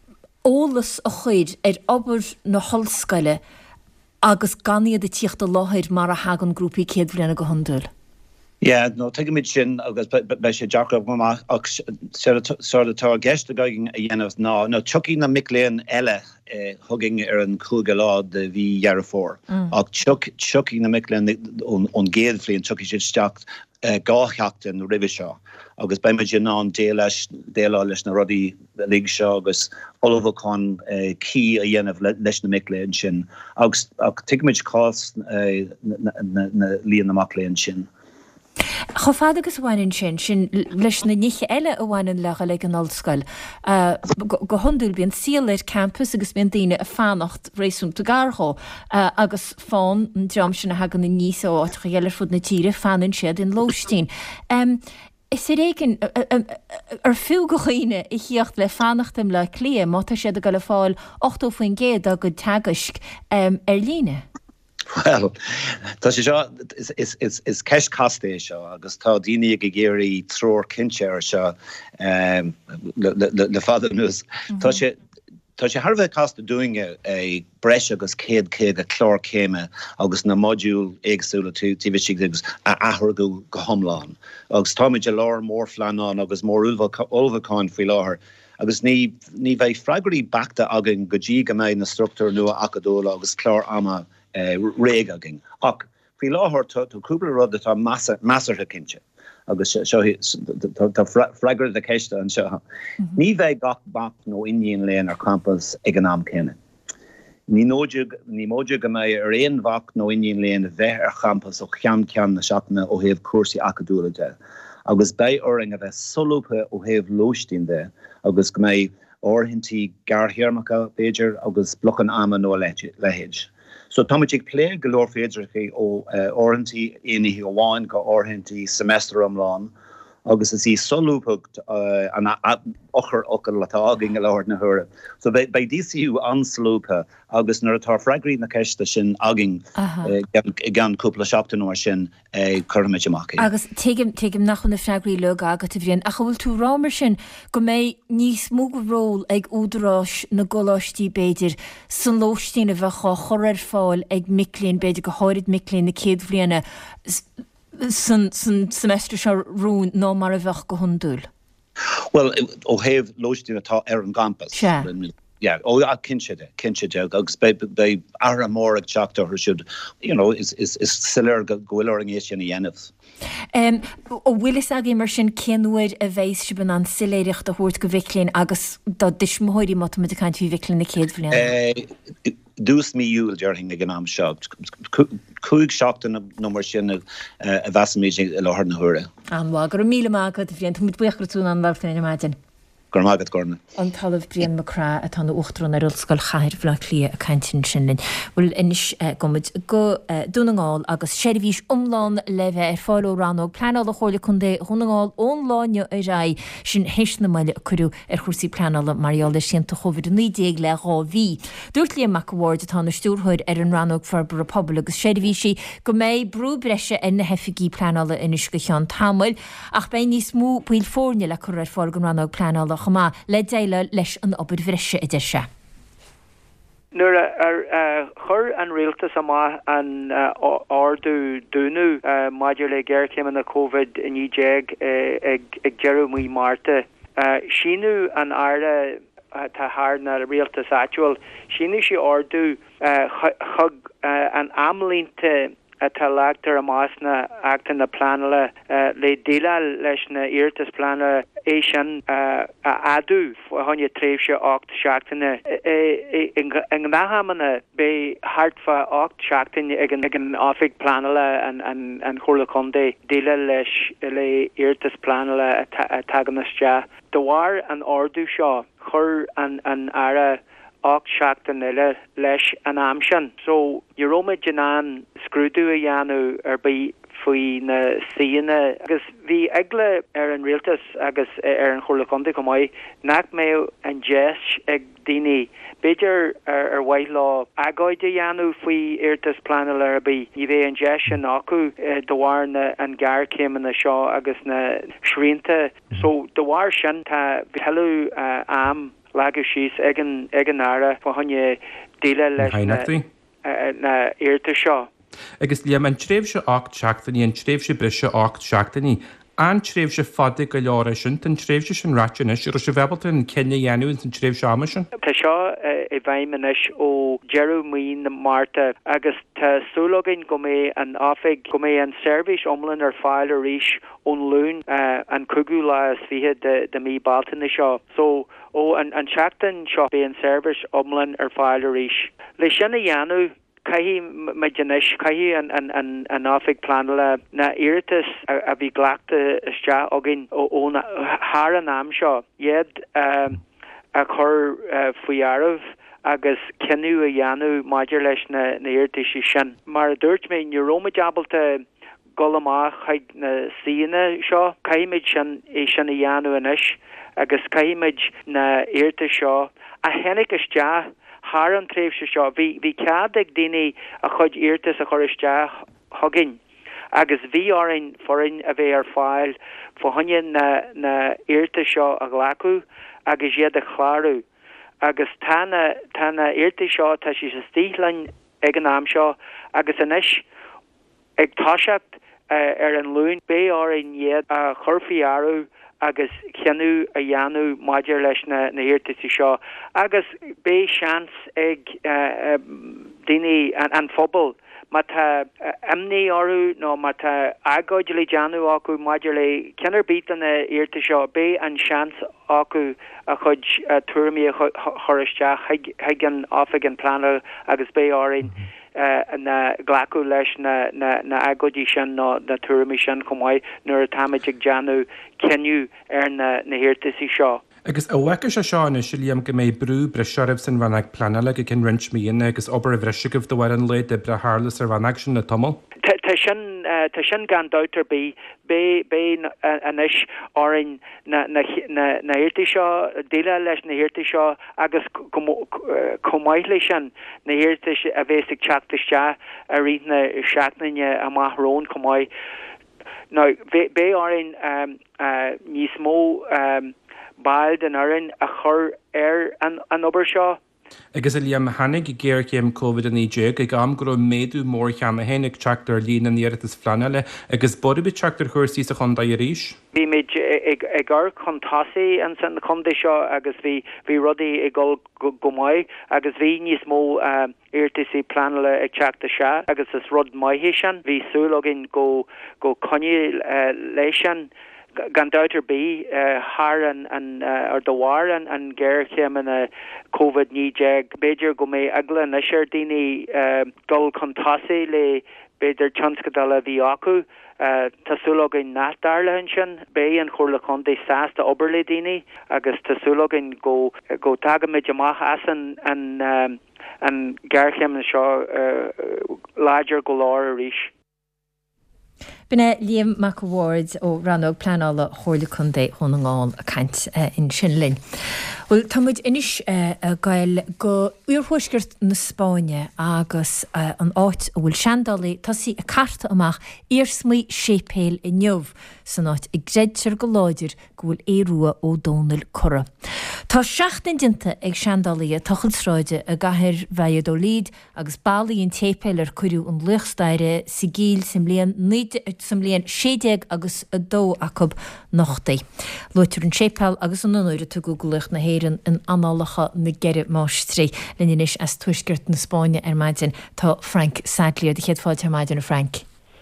ólas a chuid obair na hallscoile agus ganiad a tíocht a láthir mar a hagan grúpaí céad bhliana go hundúil. Yeah, no, take me chin, agus be sé Jacob mama sort of tar gest going a yennos no chucky na Micklean elle hugging an kugelá de vi jaar for. Og chucky na Micklean on geelfli and chucky shit stacht gachacht in Rivishaw. Agus bei me an déles na rudi Ligshaw agus Oliver con key a yen of leis na Micklean sin. Agus take me cost na Leon na Micklean sin. Cho fad agus bhhain sin leis na níche eile a bhhain lecha le an oldscoil. Go hundúil bíon síalir campus agus bíon daine a fánacht rééisúm do garthó agus fáin an dram sin na hagan na níos áit go dhéilir fud na tíre fanan siad in Lóistín. Is sé récin ar fiú go chuoine I chiocht le fánachtam le clia má tá siad a go le fáil 8 faoin géad a go tagaisc líne. Well, is cash casté seo agus tá daine go géirí tror kinseir seo le fada nus. Tá sé harveh casta doing a breis agus céad a chlár céime agus na modúl éagsúla tú tíbhí agus a ahar go thomláin. Agus táid a lár mór fleanán agus mór ulbhaáin faoi láthair. Agus ní bheith freigraí bachta agin go dtí go méid na struchtúr nua acadóla agus chlár ama réagagin. Ach, fi láthir tú cúpla rud atá massartha cinse. Agus tá freigrad a ceiste an seo. Ní bheith gach bach nó iníon léon ar campus ag an am céine. Ní móide go méid ar éon bhach nó iníon léon a bheith ar campus ó chean na seachna ó thaobh cuasaí acadúla de. Agus bei oring a bheith solúpa ó thaobh Lóistín de, agus go méid orthintí garthéarmacha Beidir agus blochan ama nó lehéid. So Tomatic play galore féidirché ó orintí inihí óháin go orintí semester amláán, agus is í solúpacht an ochar letá agin go leir na hure. So bei DCU anslúpa agus nuair atá freigraí na ceiste sin agin gan cúpla seachtain ó sin chuirmiid amach. Agus tuigim nach chun na freigraí le agat a bhíonn a bhfuil tú rámar sin go méid níos mó go ról ag údarrás na goláistí Beidir san Lóistín a bheith choir fáil ag Micklean Beidir go háirid Micklean na céad bhliana san semester seo rún ná mar a bheith go hundúil. Well, ó thaobh Lóistín atá ar an campus. Yeah, a kinse agus bei ara mór ag teachtar should, is silir gohfuil an éisian dhéanamh. Ó bhuilis agé mar sin cinúir a bhééis si ban an siléireacht a thuirt go bhiclín agus dá dismóirí matamaticáint hí bhiclín na céad bhliana. Dús míúil dearthing ag an am seo. Cúig seachtain nó mar sin a bheasméid a láthar na hure. An bhá gur míle mágad a bhíon tú buchar tún an bhhartain na maidin. Gur mágad gorna. An talamh Brian McCrae atá na uachtarán ar Ulscoil Chathir bhla clia a caintin sinlinn. Bhfuil inis gomid go dúnaáil agus séirhís umláin le bheith ar fáil óránog pleanála chóirla chun dé thunaáil ón láine a rá sin héis na maile a curú ar chuirsaí pleanála marála sianta chovid 9 le ráhí. Dúirt Liam McAward atá na stúrthid ar an rannog Farber Republic agus séirhísí go méid brú breise in na hefigií pleanála inis go chean tamil ach bei níos mú buil fórne le chur ar fáil go rannog pleanála chumá le déile leis an obair bhreise i dteise. Nuair chur an rialtas amach an ardú dúnú maidir le ggéir céim na COVID in níéag ag Jeremy Marta. Sinú an airde tá thar na rialtas actual. Sinú si ardú chug an amlínte tá leachtar amásna achta na planala le díla leis na iartas plana é sin adú tháinig tréimhse 8 seachtaine an gnáhamana bé hartfa 8 seachtaine ag an áfig planala an chóla condé díla leis le iartas planala a taganastea. Dóhar an ardú seo chur an ara 8 seachtain eile leis an amsin. So Jerome Janan scrúdú a dhéanú ar bí faoi na síana agus bhí eile ar an rialtas agus ar an chóla contaí go maiid nach mé an jeis ag daoine beidir ar bhaid lá agáid a dhéanú faoi iartas planal ar bí ní bheith an jeis an acu dohhair na an gar céim na seo agus na srianta. So dohhair sin tá bhealú am lagu síos ag an ára fa hanne díle leis na irta seo. Agus líam an tréimh se 8 seachtaí an tréimh se brise 8 seachtaí. An tréimh se fada go leir sin an tréimh se sin raitinis ar se bhebalta an cenne dhéanú an tréimh se ama sin. Tá seo I bhaiminis ó Jerúmín na Marta agus tá súlagin go mé an áfig go mé an service omlan ar fáil a ríis ón lún an cúgú lá is fihe de mí baltan na seo. So an seachtain seo bé an service omlan ar fáil a ríis. Le sinna dhéanú Caihí meis caihí an áfig planla na iritas a bhí gleachta iste agin ó haar an am seo. Iad a chur faoiarmh agus cenú a dheanú maidir leis na irtaí sin. Mar a dúirt mé neuróma jabalta golamach chuig na síana seo, caiimiid sin é sin a dheanú inis agus caiimiid na irta seo a henig iste Har an tréimh se seo hí cead ag daine a chuid irtas a chuiriste hagin agus bhí áin forin a bheith ar fáil fo hanne na irta seo a ghlacu agus iad a chláú agus tána irta seo tá si sa stíhlainn ag an am seo agus inis ag táiseacht ar an lún bé áin iad a churfií áú agus cheanú a dheanú maidir leis na hirtaí seo agus bé seans ag daine an phobal má tá amní orú nó má tá agóid le deanú acu maidir le ceanar bit an na hirta seo bé an seans acu a chud tuairmí a choristeach chuig an áfig an planal agus bé áin na ghlacu leis na agóidí sin nó na tuairmí sin chumáid nuair a táimeid ag deanú ceniu ar na hirtaí seo. Agus a bhhaice se seána si líam go méid brú bre seiribh san bhanag planala go cin rint míonna agus obair a bhreisiigh do bhar an le de bre hálas ar bhanag sin na tomol. Tá sin gan dátar bé anis áin na hirtaí seo déile leis na hirtaí seo agus comáid lei sin na hirta a bhés ag teachtaiste a rina seaachnaine a maithrón comáid. No bé áin níos mó bail den arin a chur ar an obair seo. Agus a líam hanig I ggéir céim COVID-19 ag am gur méadú mór cheanna hénig teachtar lína níiret is flanile agus bodibí teachtar chuirsí a chun dair ríis. Bhí méid ag gar contásaí an san na chundé seo agus bhí rudaí ag gol gomáid agus bhí níos mó irtaí planala ag teachta se agus is rud maithé sin bhí súlagin go conne lei sin gan daughter B har an or the war an ger him in a COVID-19 beidir go mé agla nisir dini dul contasi le beidir chanskadala vi aku tasulogin natdarla sin bé an chorla conde sasta oberle dini agus tasulogin go tagamid jamach asan an gerchem seo larger golor rish. Bine Liam McAwards ó rannog planála chóirla chundé chunangáil a caint in Sinlin. Well, támuid inis gael go uorhuisgurt na Spáine agus an áit a bhfuil seandálaí tasí a carta amach irsmí sépéil I neamh san áit ag greidir go láidir go bhfuil éarua ó Donal Curra. Tá 16 dinta ag seandálaí a tochilsráide a gahir Valladolid agus bailíonn tépéil ar cuireú an luchstaire sigíl sim líon 7 agus a 2 acob nachtaí. Luitir an sépéil agus an nuair a gúglaach na héireann in análacha na geire máistrí leníis as tuisgurt na Spáine ar maidin tá Frank Sadlier de chéad fáilte maidin a Frank.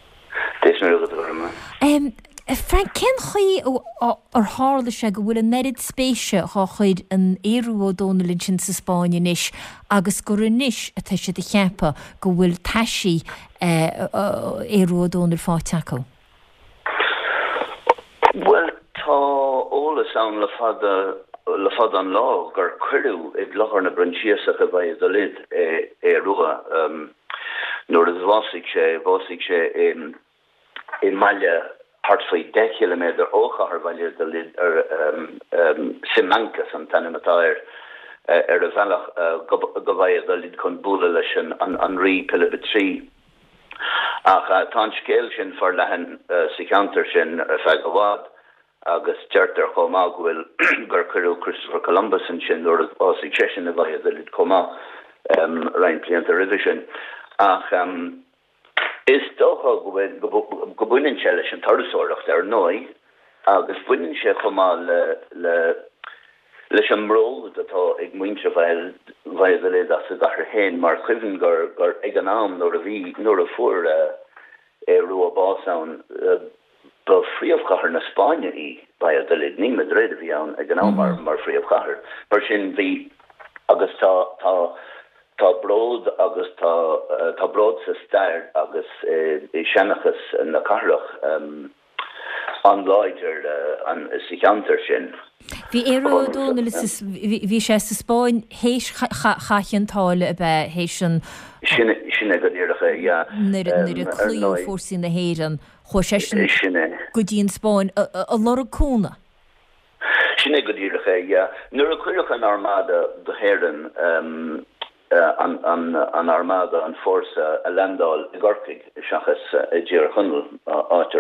Frank, cén chuí ar hála se go bhfuil an nerid spéise á chuid an éarú ó Donal sin sa Spáine níis agus go rinis a teise de cheappa go bhfuil taisí éarú ó Donal fáteacu. Well, tá ólas an le fad an lá gur cuireú ag lechar na bronchiaach a Valladolid ruga nuair is bhásig sé in Malle hartfai 10 kilometer óchar Valladolid Simancas an tanimatáir a bhealach go Valladolid chun búla leis an rí pilibit trí ach tá scéil sin for lehan sa counter sin fe go bhád agus Charter chomá bhfuil gur chuú Christopher Columbus an sin or osí chesin a bhaid a lid comá rein plianta revision ach is dócha go buinn se leis an tardasáireacht ar nói agus buinn se chomá leis an mród atá ag muintre bhaid a lid as a gahar héin mar chuimhin gur ag an am nóair a fuair ru a básáin ba fríomhchahar na Spáine í ba a lid ní Madrid a bhí an ag an am mar fríomhchahar mar sin bhí agus tá brod agus tá brod sa stair agus I senachas na carach an láidir an siantar sin. Bhí éródóna bhí sé sa Spáin héis chachantáile a bheith héis an sinna go dtíircha nuair a clú fórsaí na héan chu sé go dtíon Spáin a loracúna. Sinna go dtíircha nuair a chuireach an armada do héan an armada an fórsa a landál I gorcaig seachas I ddíar chunal áitir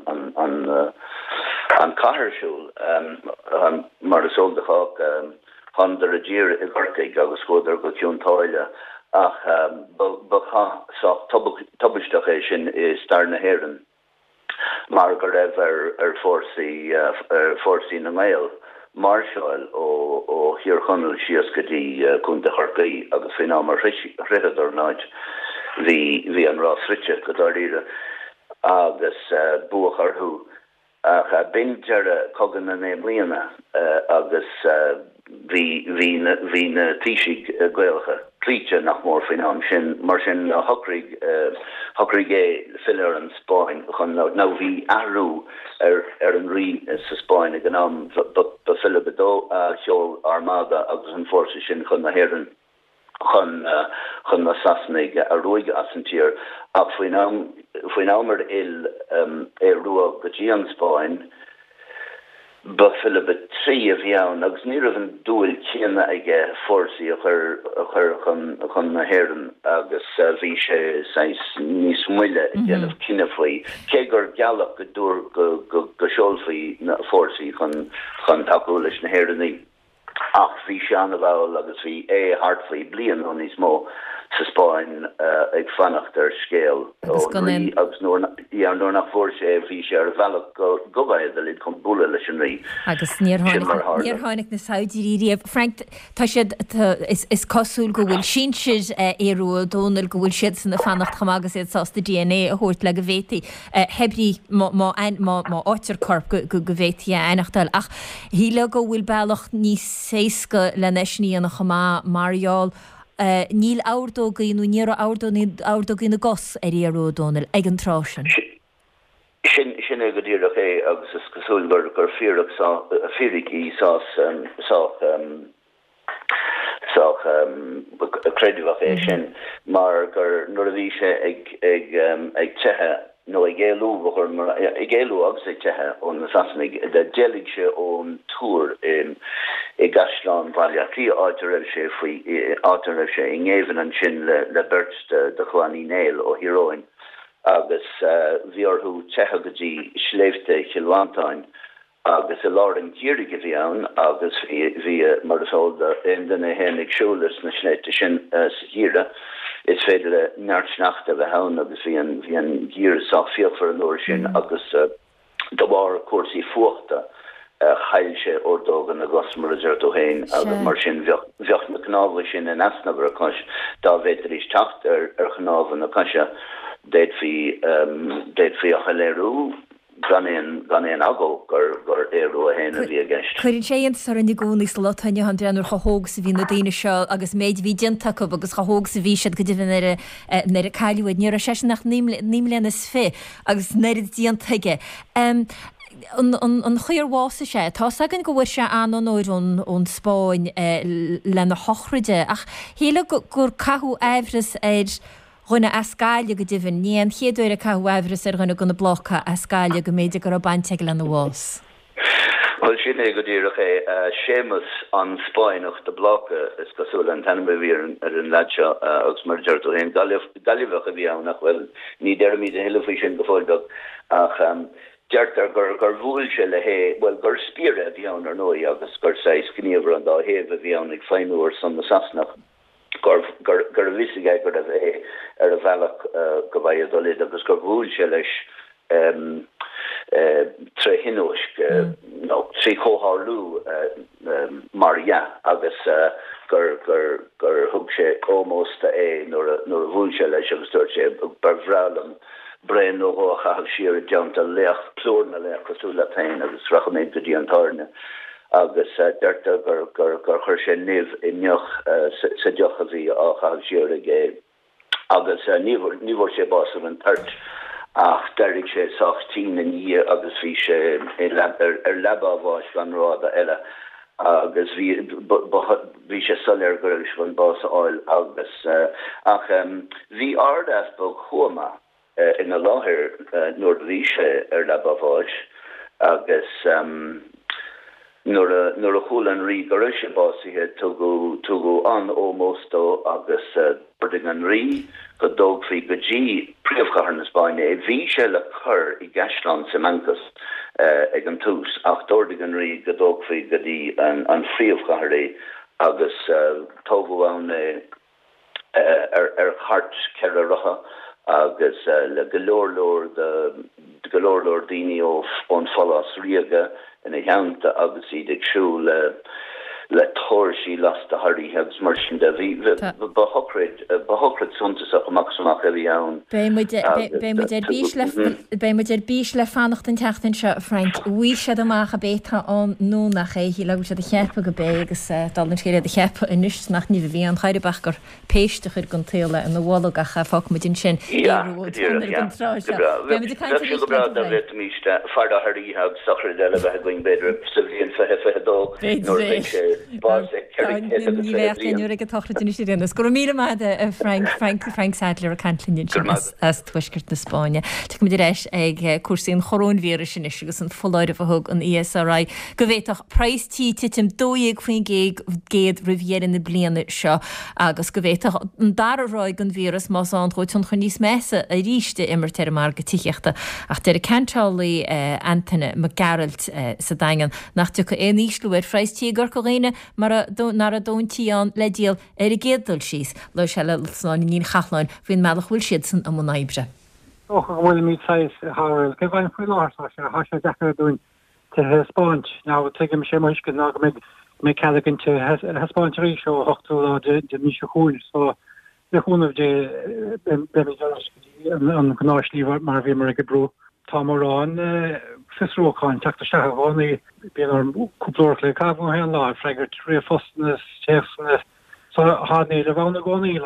an catharsúil mar is óg de chák chundar a ddíar I gorcaig agus scódar go ciúntáile ach ba tubisteach é sin I star na héan mar go raibh ar fórsaí na mail Marshall ó hir chunal sias gotí chun de chorcaí agus fé ná mar riadar náid hí an rás rite go dáíre agus buacharthú ach bin dearra cogan na néim líana agus hí na tíisiigh gailcha tríte nach mór finn sin mar sin hocrig é fillar an Spáin chun ná bhí ahrú ar an rí sa Spáin ag an am ba fila bedó cheol armada agus an fórsa sin chun na héan chun na Sasnig a roiige as an tír ach faoin ámar é ruach go dtí an Spáin ba fila be trí a bhíann agus ní rah an dúil chéanna ige fórsaí a chur chun na héan agus bhí sé níos muile déanamh cinenne faoi cé gur gealach go dúr go seolfaí na fórsaí chun taú leis na héannaí ach bhí se anna bhil agus bhí hartfaí blian an níos mó sa Spáin ag fannacht ar scéal agus nóair nach fór sé bhí sé ar bhealach go bhaid a lid chun bula leis an rí. Agus níortháinig na Saudí riamh Frank tá siad is cosúil go bhfuil sinseid éú dónal go bhfuil siad san na fannacht chamagus iad sásta DNA a thuirt le go bhétaí hebrí má áitir corp go bhétaí einachtal ach híle go bhfuil bailach níos séasca le neisní an chamá Marial níl árdógaíú níar árdógaína gos ar éródónal ag an trásin. Sin go dtíach é agus is cosúilgur gur fíricí creidúach é sin mar gur nuair a bhí sé ag tethe nó ag géalú agus ag tethe ón na Sasnig de délig sé ón túr I gaslan bhaileachtaí áitir raibh sé I ngéhann an sin le beirt de chuaní néil ó hiróin agus bhí orthú tethe go dtí sléifte Chilwantáin agus I lárin díri go bhí ann agus bhí mar asáilda duna hénig siúlas na snéite sin sa híre is féidir le neartsnacht a bheith ann agus bhí an gír sa fialfar an uair sin agus do bhar cuasaí fuachta chailse ordógan a gosmar a zirto héin agus mar sin bheocht na cnábla sin in asnabar a cos dá bhéidir is tacht ar chnábhan a cosise déad fi a chaléirú gan éon agó gur éú a héna bhí a gceist. Chuirn sé ar an gúnaí sa lotaine an dreanúr chathóg sa bhí na daine seo agus méid bhí dintaú agus chathóg sa bhí siad go dtíhann ar a caiúid níor a sé nach nímléana is fé agus neir díontaige. An chuirhása sé, tá sagan go bhfuir se an óir ón Spáin le na chochraide ach héle gur cathú éhras runna ascáile go dtíhann níon chéadúir a cathú éhras ar runna gona blocha ascáile go méidir gur bainte le na bhás. Well sin go dtíach é sémas an Spáinach de blocha is cosúil an tanbe bhí ar an leitseo agus mar deirtú héin galibhach a bhí nach bhfuil ní deirmí a heile faoi sin go fáilbeag ach Deartar gur bhúil se le hé well gur spire a bhíán ar nói agus gur 6 gníomhar an dá héh a bhíán ag féinúir san na sasnach gur visige gur a bheith ar a bhealach go bhaid do lid agus gur bhúil se leis tre hinúisk trí chóharlú Maria agus gur thug sé almost nor a bhúil se leis agus dúirt sé barhrálam brein ó chaach siar deanta leach plúrna leach cosúla tain agus rachaméid go dtí an tarne agus deirta gur chuir sé nimh I nneoch sa deoch a bhí á chaach siar agé agus níhór sé bás an tart ach deirigh sé 16 ní agus bhí sé ar leba bháis gan ráda eile agus bhí sé solir gur van bás áil agus ach bhí ardas bo chuma in a láthir nuair bhí sé ar leba bháis agus nuair a chúl an rí go raibh sé básithe tugu an ómóstó agus bording an rí go dóg fhí go dtí príomhchahar na Spáine bhí sé le chur I Gaslan Simancas ag an tús ach dóirdig an rí go dóg fhí go dtí an príomhchahar agus tógu an ar chart ceir a rocha agus le golóirlóir de daoine ó an folas riaga in a heanta agus iad agsú le tóirsí las a harí agus mar sin de bhí bahocrid suntasach amachsamach a bhí ann. Bé mu er bís le fannacht an teachtain se Frank bhí sé amach a béta an nó nach é hí le sé a chepa go bé agus dalan chéir a chepa in nus nach ní bhí an chairebach gur péiste chur gon téile an bhálagach a fá mu din sin farda harí ha sachar deile bheit going beidir civilian fe dó Níú go tochraú sé dénne. Go mí a Frank Sadler a cantlinn as tuisgurt na Spáine. Tu go éis ag cuasaíon chorónvíre sin is agus an foláide a thug an ESRI. Go bhéach preistí titim dóigh faoin géad riviéir na bliana seo agus go bhéach an darráid an vírus más an chuid tún chu níos measa a ríiste immer te mar go tíochtta ach de a cantálaí Anthony McGarrett sa dagan nach tu go éníslúir freistí gur go réine mar nar a dóntíán le díal ar a géaddul síos le se le snáin níon chaláin faoin meach bhfuil siad san am naibre. bhfuil mí sais Haril go bhain fuil á se has dechar dún te Spáint ná tuigim sé muis go ná mé callagin te Spáint rí seo 8 de mí chuúil so le chúnmh an gnáislí mar bhí mar go brú tá marrán fisróáin teachta se bhánaí bíon ar cúplóir le cabh hen lá freigur trí fostnas chefsna so hánaí le bhna gcónaí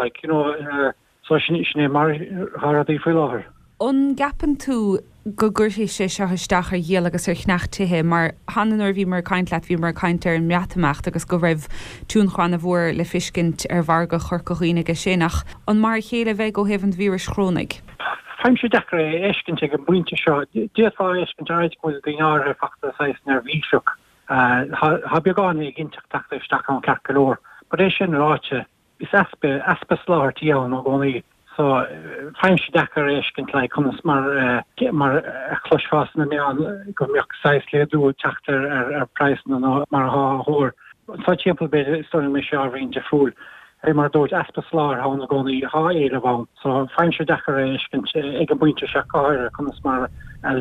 so sinné mar háí fuil láthir. On gapan tú go gurthaí sé seisteach ar dhéal agus ar chneachtathe mar hanar bhí mar caiint leat bhí mar caiintear an meataach agus go raibh tún chuána bhór le fiscint ar bharga churcoghine go sénach an mar chéile bheith go hefn vírus chrónig. Feim sé dechar éiscin ag an buinte seo déá éiscin aid goil daar fachta 6 nar bhíseach ha beána ginteach taisteach an cecolóir, but é sin ráte is aspa sláirtí an ó gcónaí so feim sé dechar éiscin le chunas mar chluisfásan na meán go mbeoch 6 léadú teachtar ar preisna mar thóir. Tá timppla beidir storin mé se bhíonn de fúil. Mar dúirt aspa slár hána gcónaí há éile bháin, so feim sé dechar éiscin ag an buinte se cáir chunas mar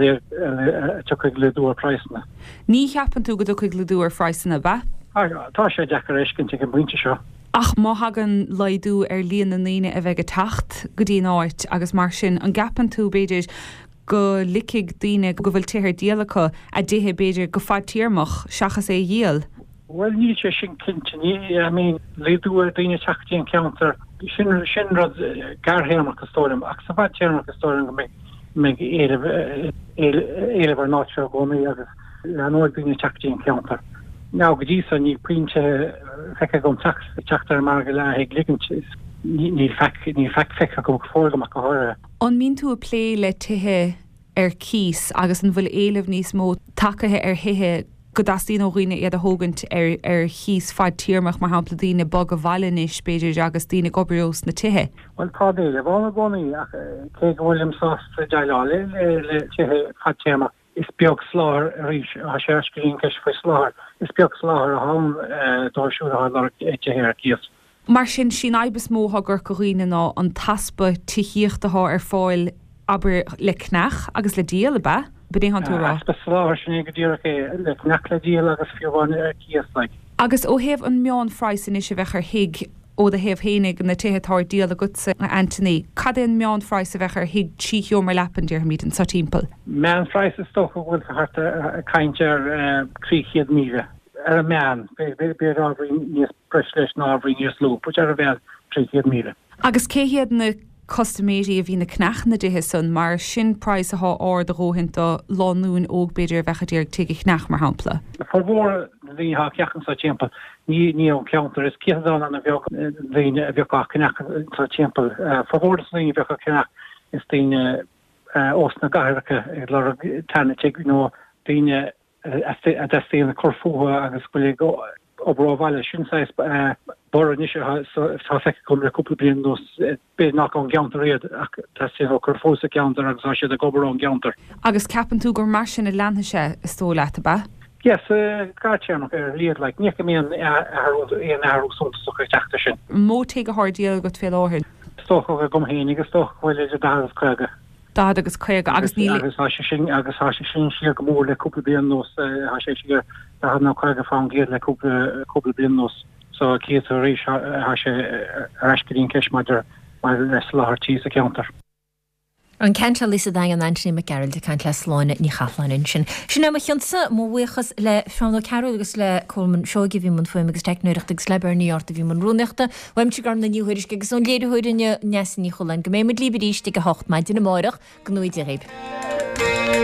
tuigh le dúar preisna. Ní cheapan tú go tuigh le dúar freisanna ba? Tá sé dechar éiscin ag an buinte seo. Ach má hagan leidú ar líon na líine a bheith go tacht go dtí áit agus mar sin an gapan tú beidir go licigh daine go bhfuil tíir díalacha a dithe beidir go fáid tíarmach seachas é dhéal. Well ní sé sin cinní leúir daine teachtíon counter sin rud garhéach gostóim ach sa bhaid téarmach gostóim go mé éileh náitse gcónaí agus anóir daine teachtíon counter. Ná go dtí san ní puinte feice gom teachtar mar go le ag ligint ní feice go fórgamach go háire. An mín tú a plé le tuthe ar cís agus an bhfuil éileh níos mó takethe ar hithe go dastíí óghine iad a thugant ar híos fáid tíarmach mar hapla daine bag a bhailenis beidir agus daine gobrios na tuthe. Well tá le bhána gcónaí ach cé William Sastre deile le tuthe fáid tíarmach is beag slár a séskrin kes fo slár. Is beag slár a ha dosú a éhéir kies. Mar sin aibes móha gur goghine ná an taspa tííochttaá fáil aber le knach agus le díal ba bedé han túrá. Slár sin godíach le knach le díal agus fiúháin kies le. Agus ó heh an meán freisin is se bheitchar hiig ó de heh hénig an na tétá díal a gutse na Anthony. Cad in meán freis a bheitchar hiig tío mar lepandir míid an sa timppel. Meán freis is sto bhfuil hart a kaintir 300 míle. A meán be ábrí níos presleis nábrí níos lú, pu a bheith 300 míle. Agus céhiad na costaméí a bhí na knach na dithe san mar sin price aá á de róhinnta láún óg beidir bhechadir tuigh nach mar hapla. Forhór hí ha ceachan sa timppel ní an counter is cean an a bhíine a bheá cnach sa timppel. Forhór ní bhecha cnach is tíine os na gaiiricha le tanna te nó bíine a destína corfúha agus gofuil go obráhile sinsáis bor ní tá fe gom le cúpla blion nos be nach an geantar réad ach sé chu fósa geantar agus sé a gobar an geantar. Agus capan tú gur mar sin a lethe is tó leta ba? Yes, gartnach líad le ní míon éon áú sonta so teachta sin. Mó te a hardíal go fé áhin. Stoch a gom hénig agus stoch bhfuil a dáh chuige. Da agus chuig agus ní agus sin si go mór le cúpla blion nos sé sigur ná chuige fá géad le cúpla blion nos so cí rééis sé reisceín ceismaidir mar leis látí a counter. An ceint lís a d an Anthony McGarrell de ceint le sláine ní chaflain sin. Sin am chionnsa móhuichas le Fána Carol agus le Coleman seogi bhí man foiim agus teicnúireachta agus lebar níorta bhí man rúneachta, bhaim si gar na níúiris agus an léadúirinne nesan ní cholan go mé mid líbedíiste go hocht maid duna máireach go nuid a réib.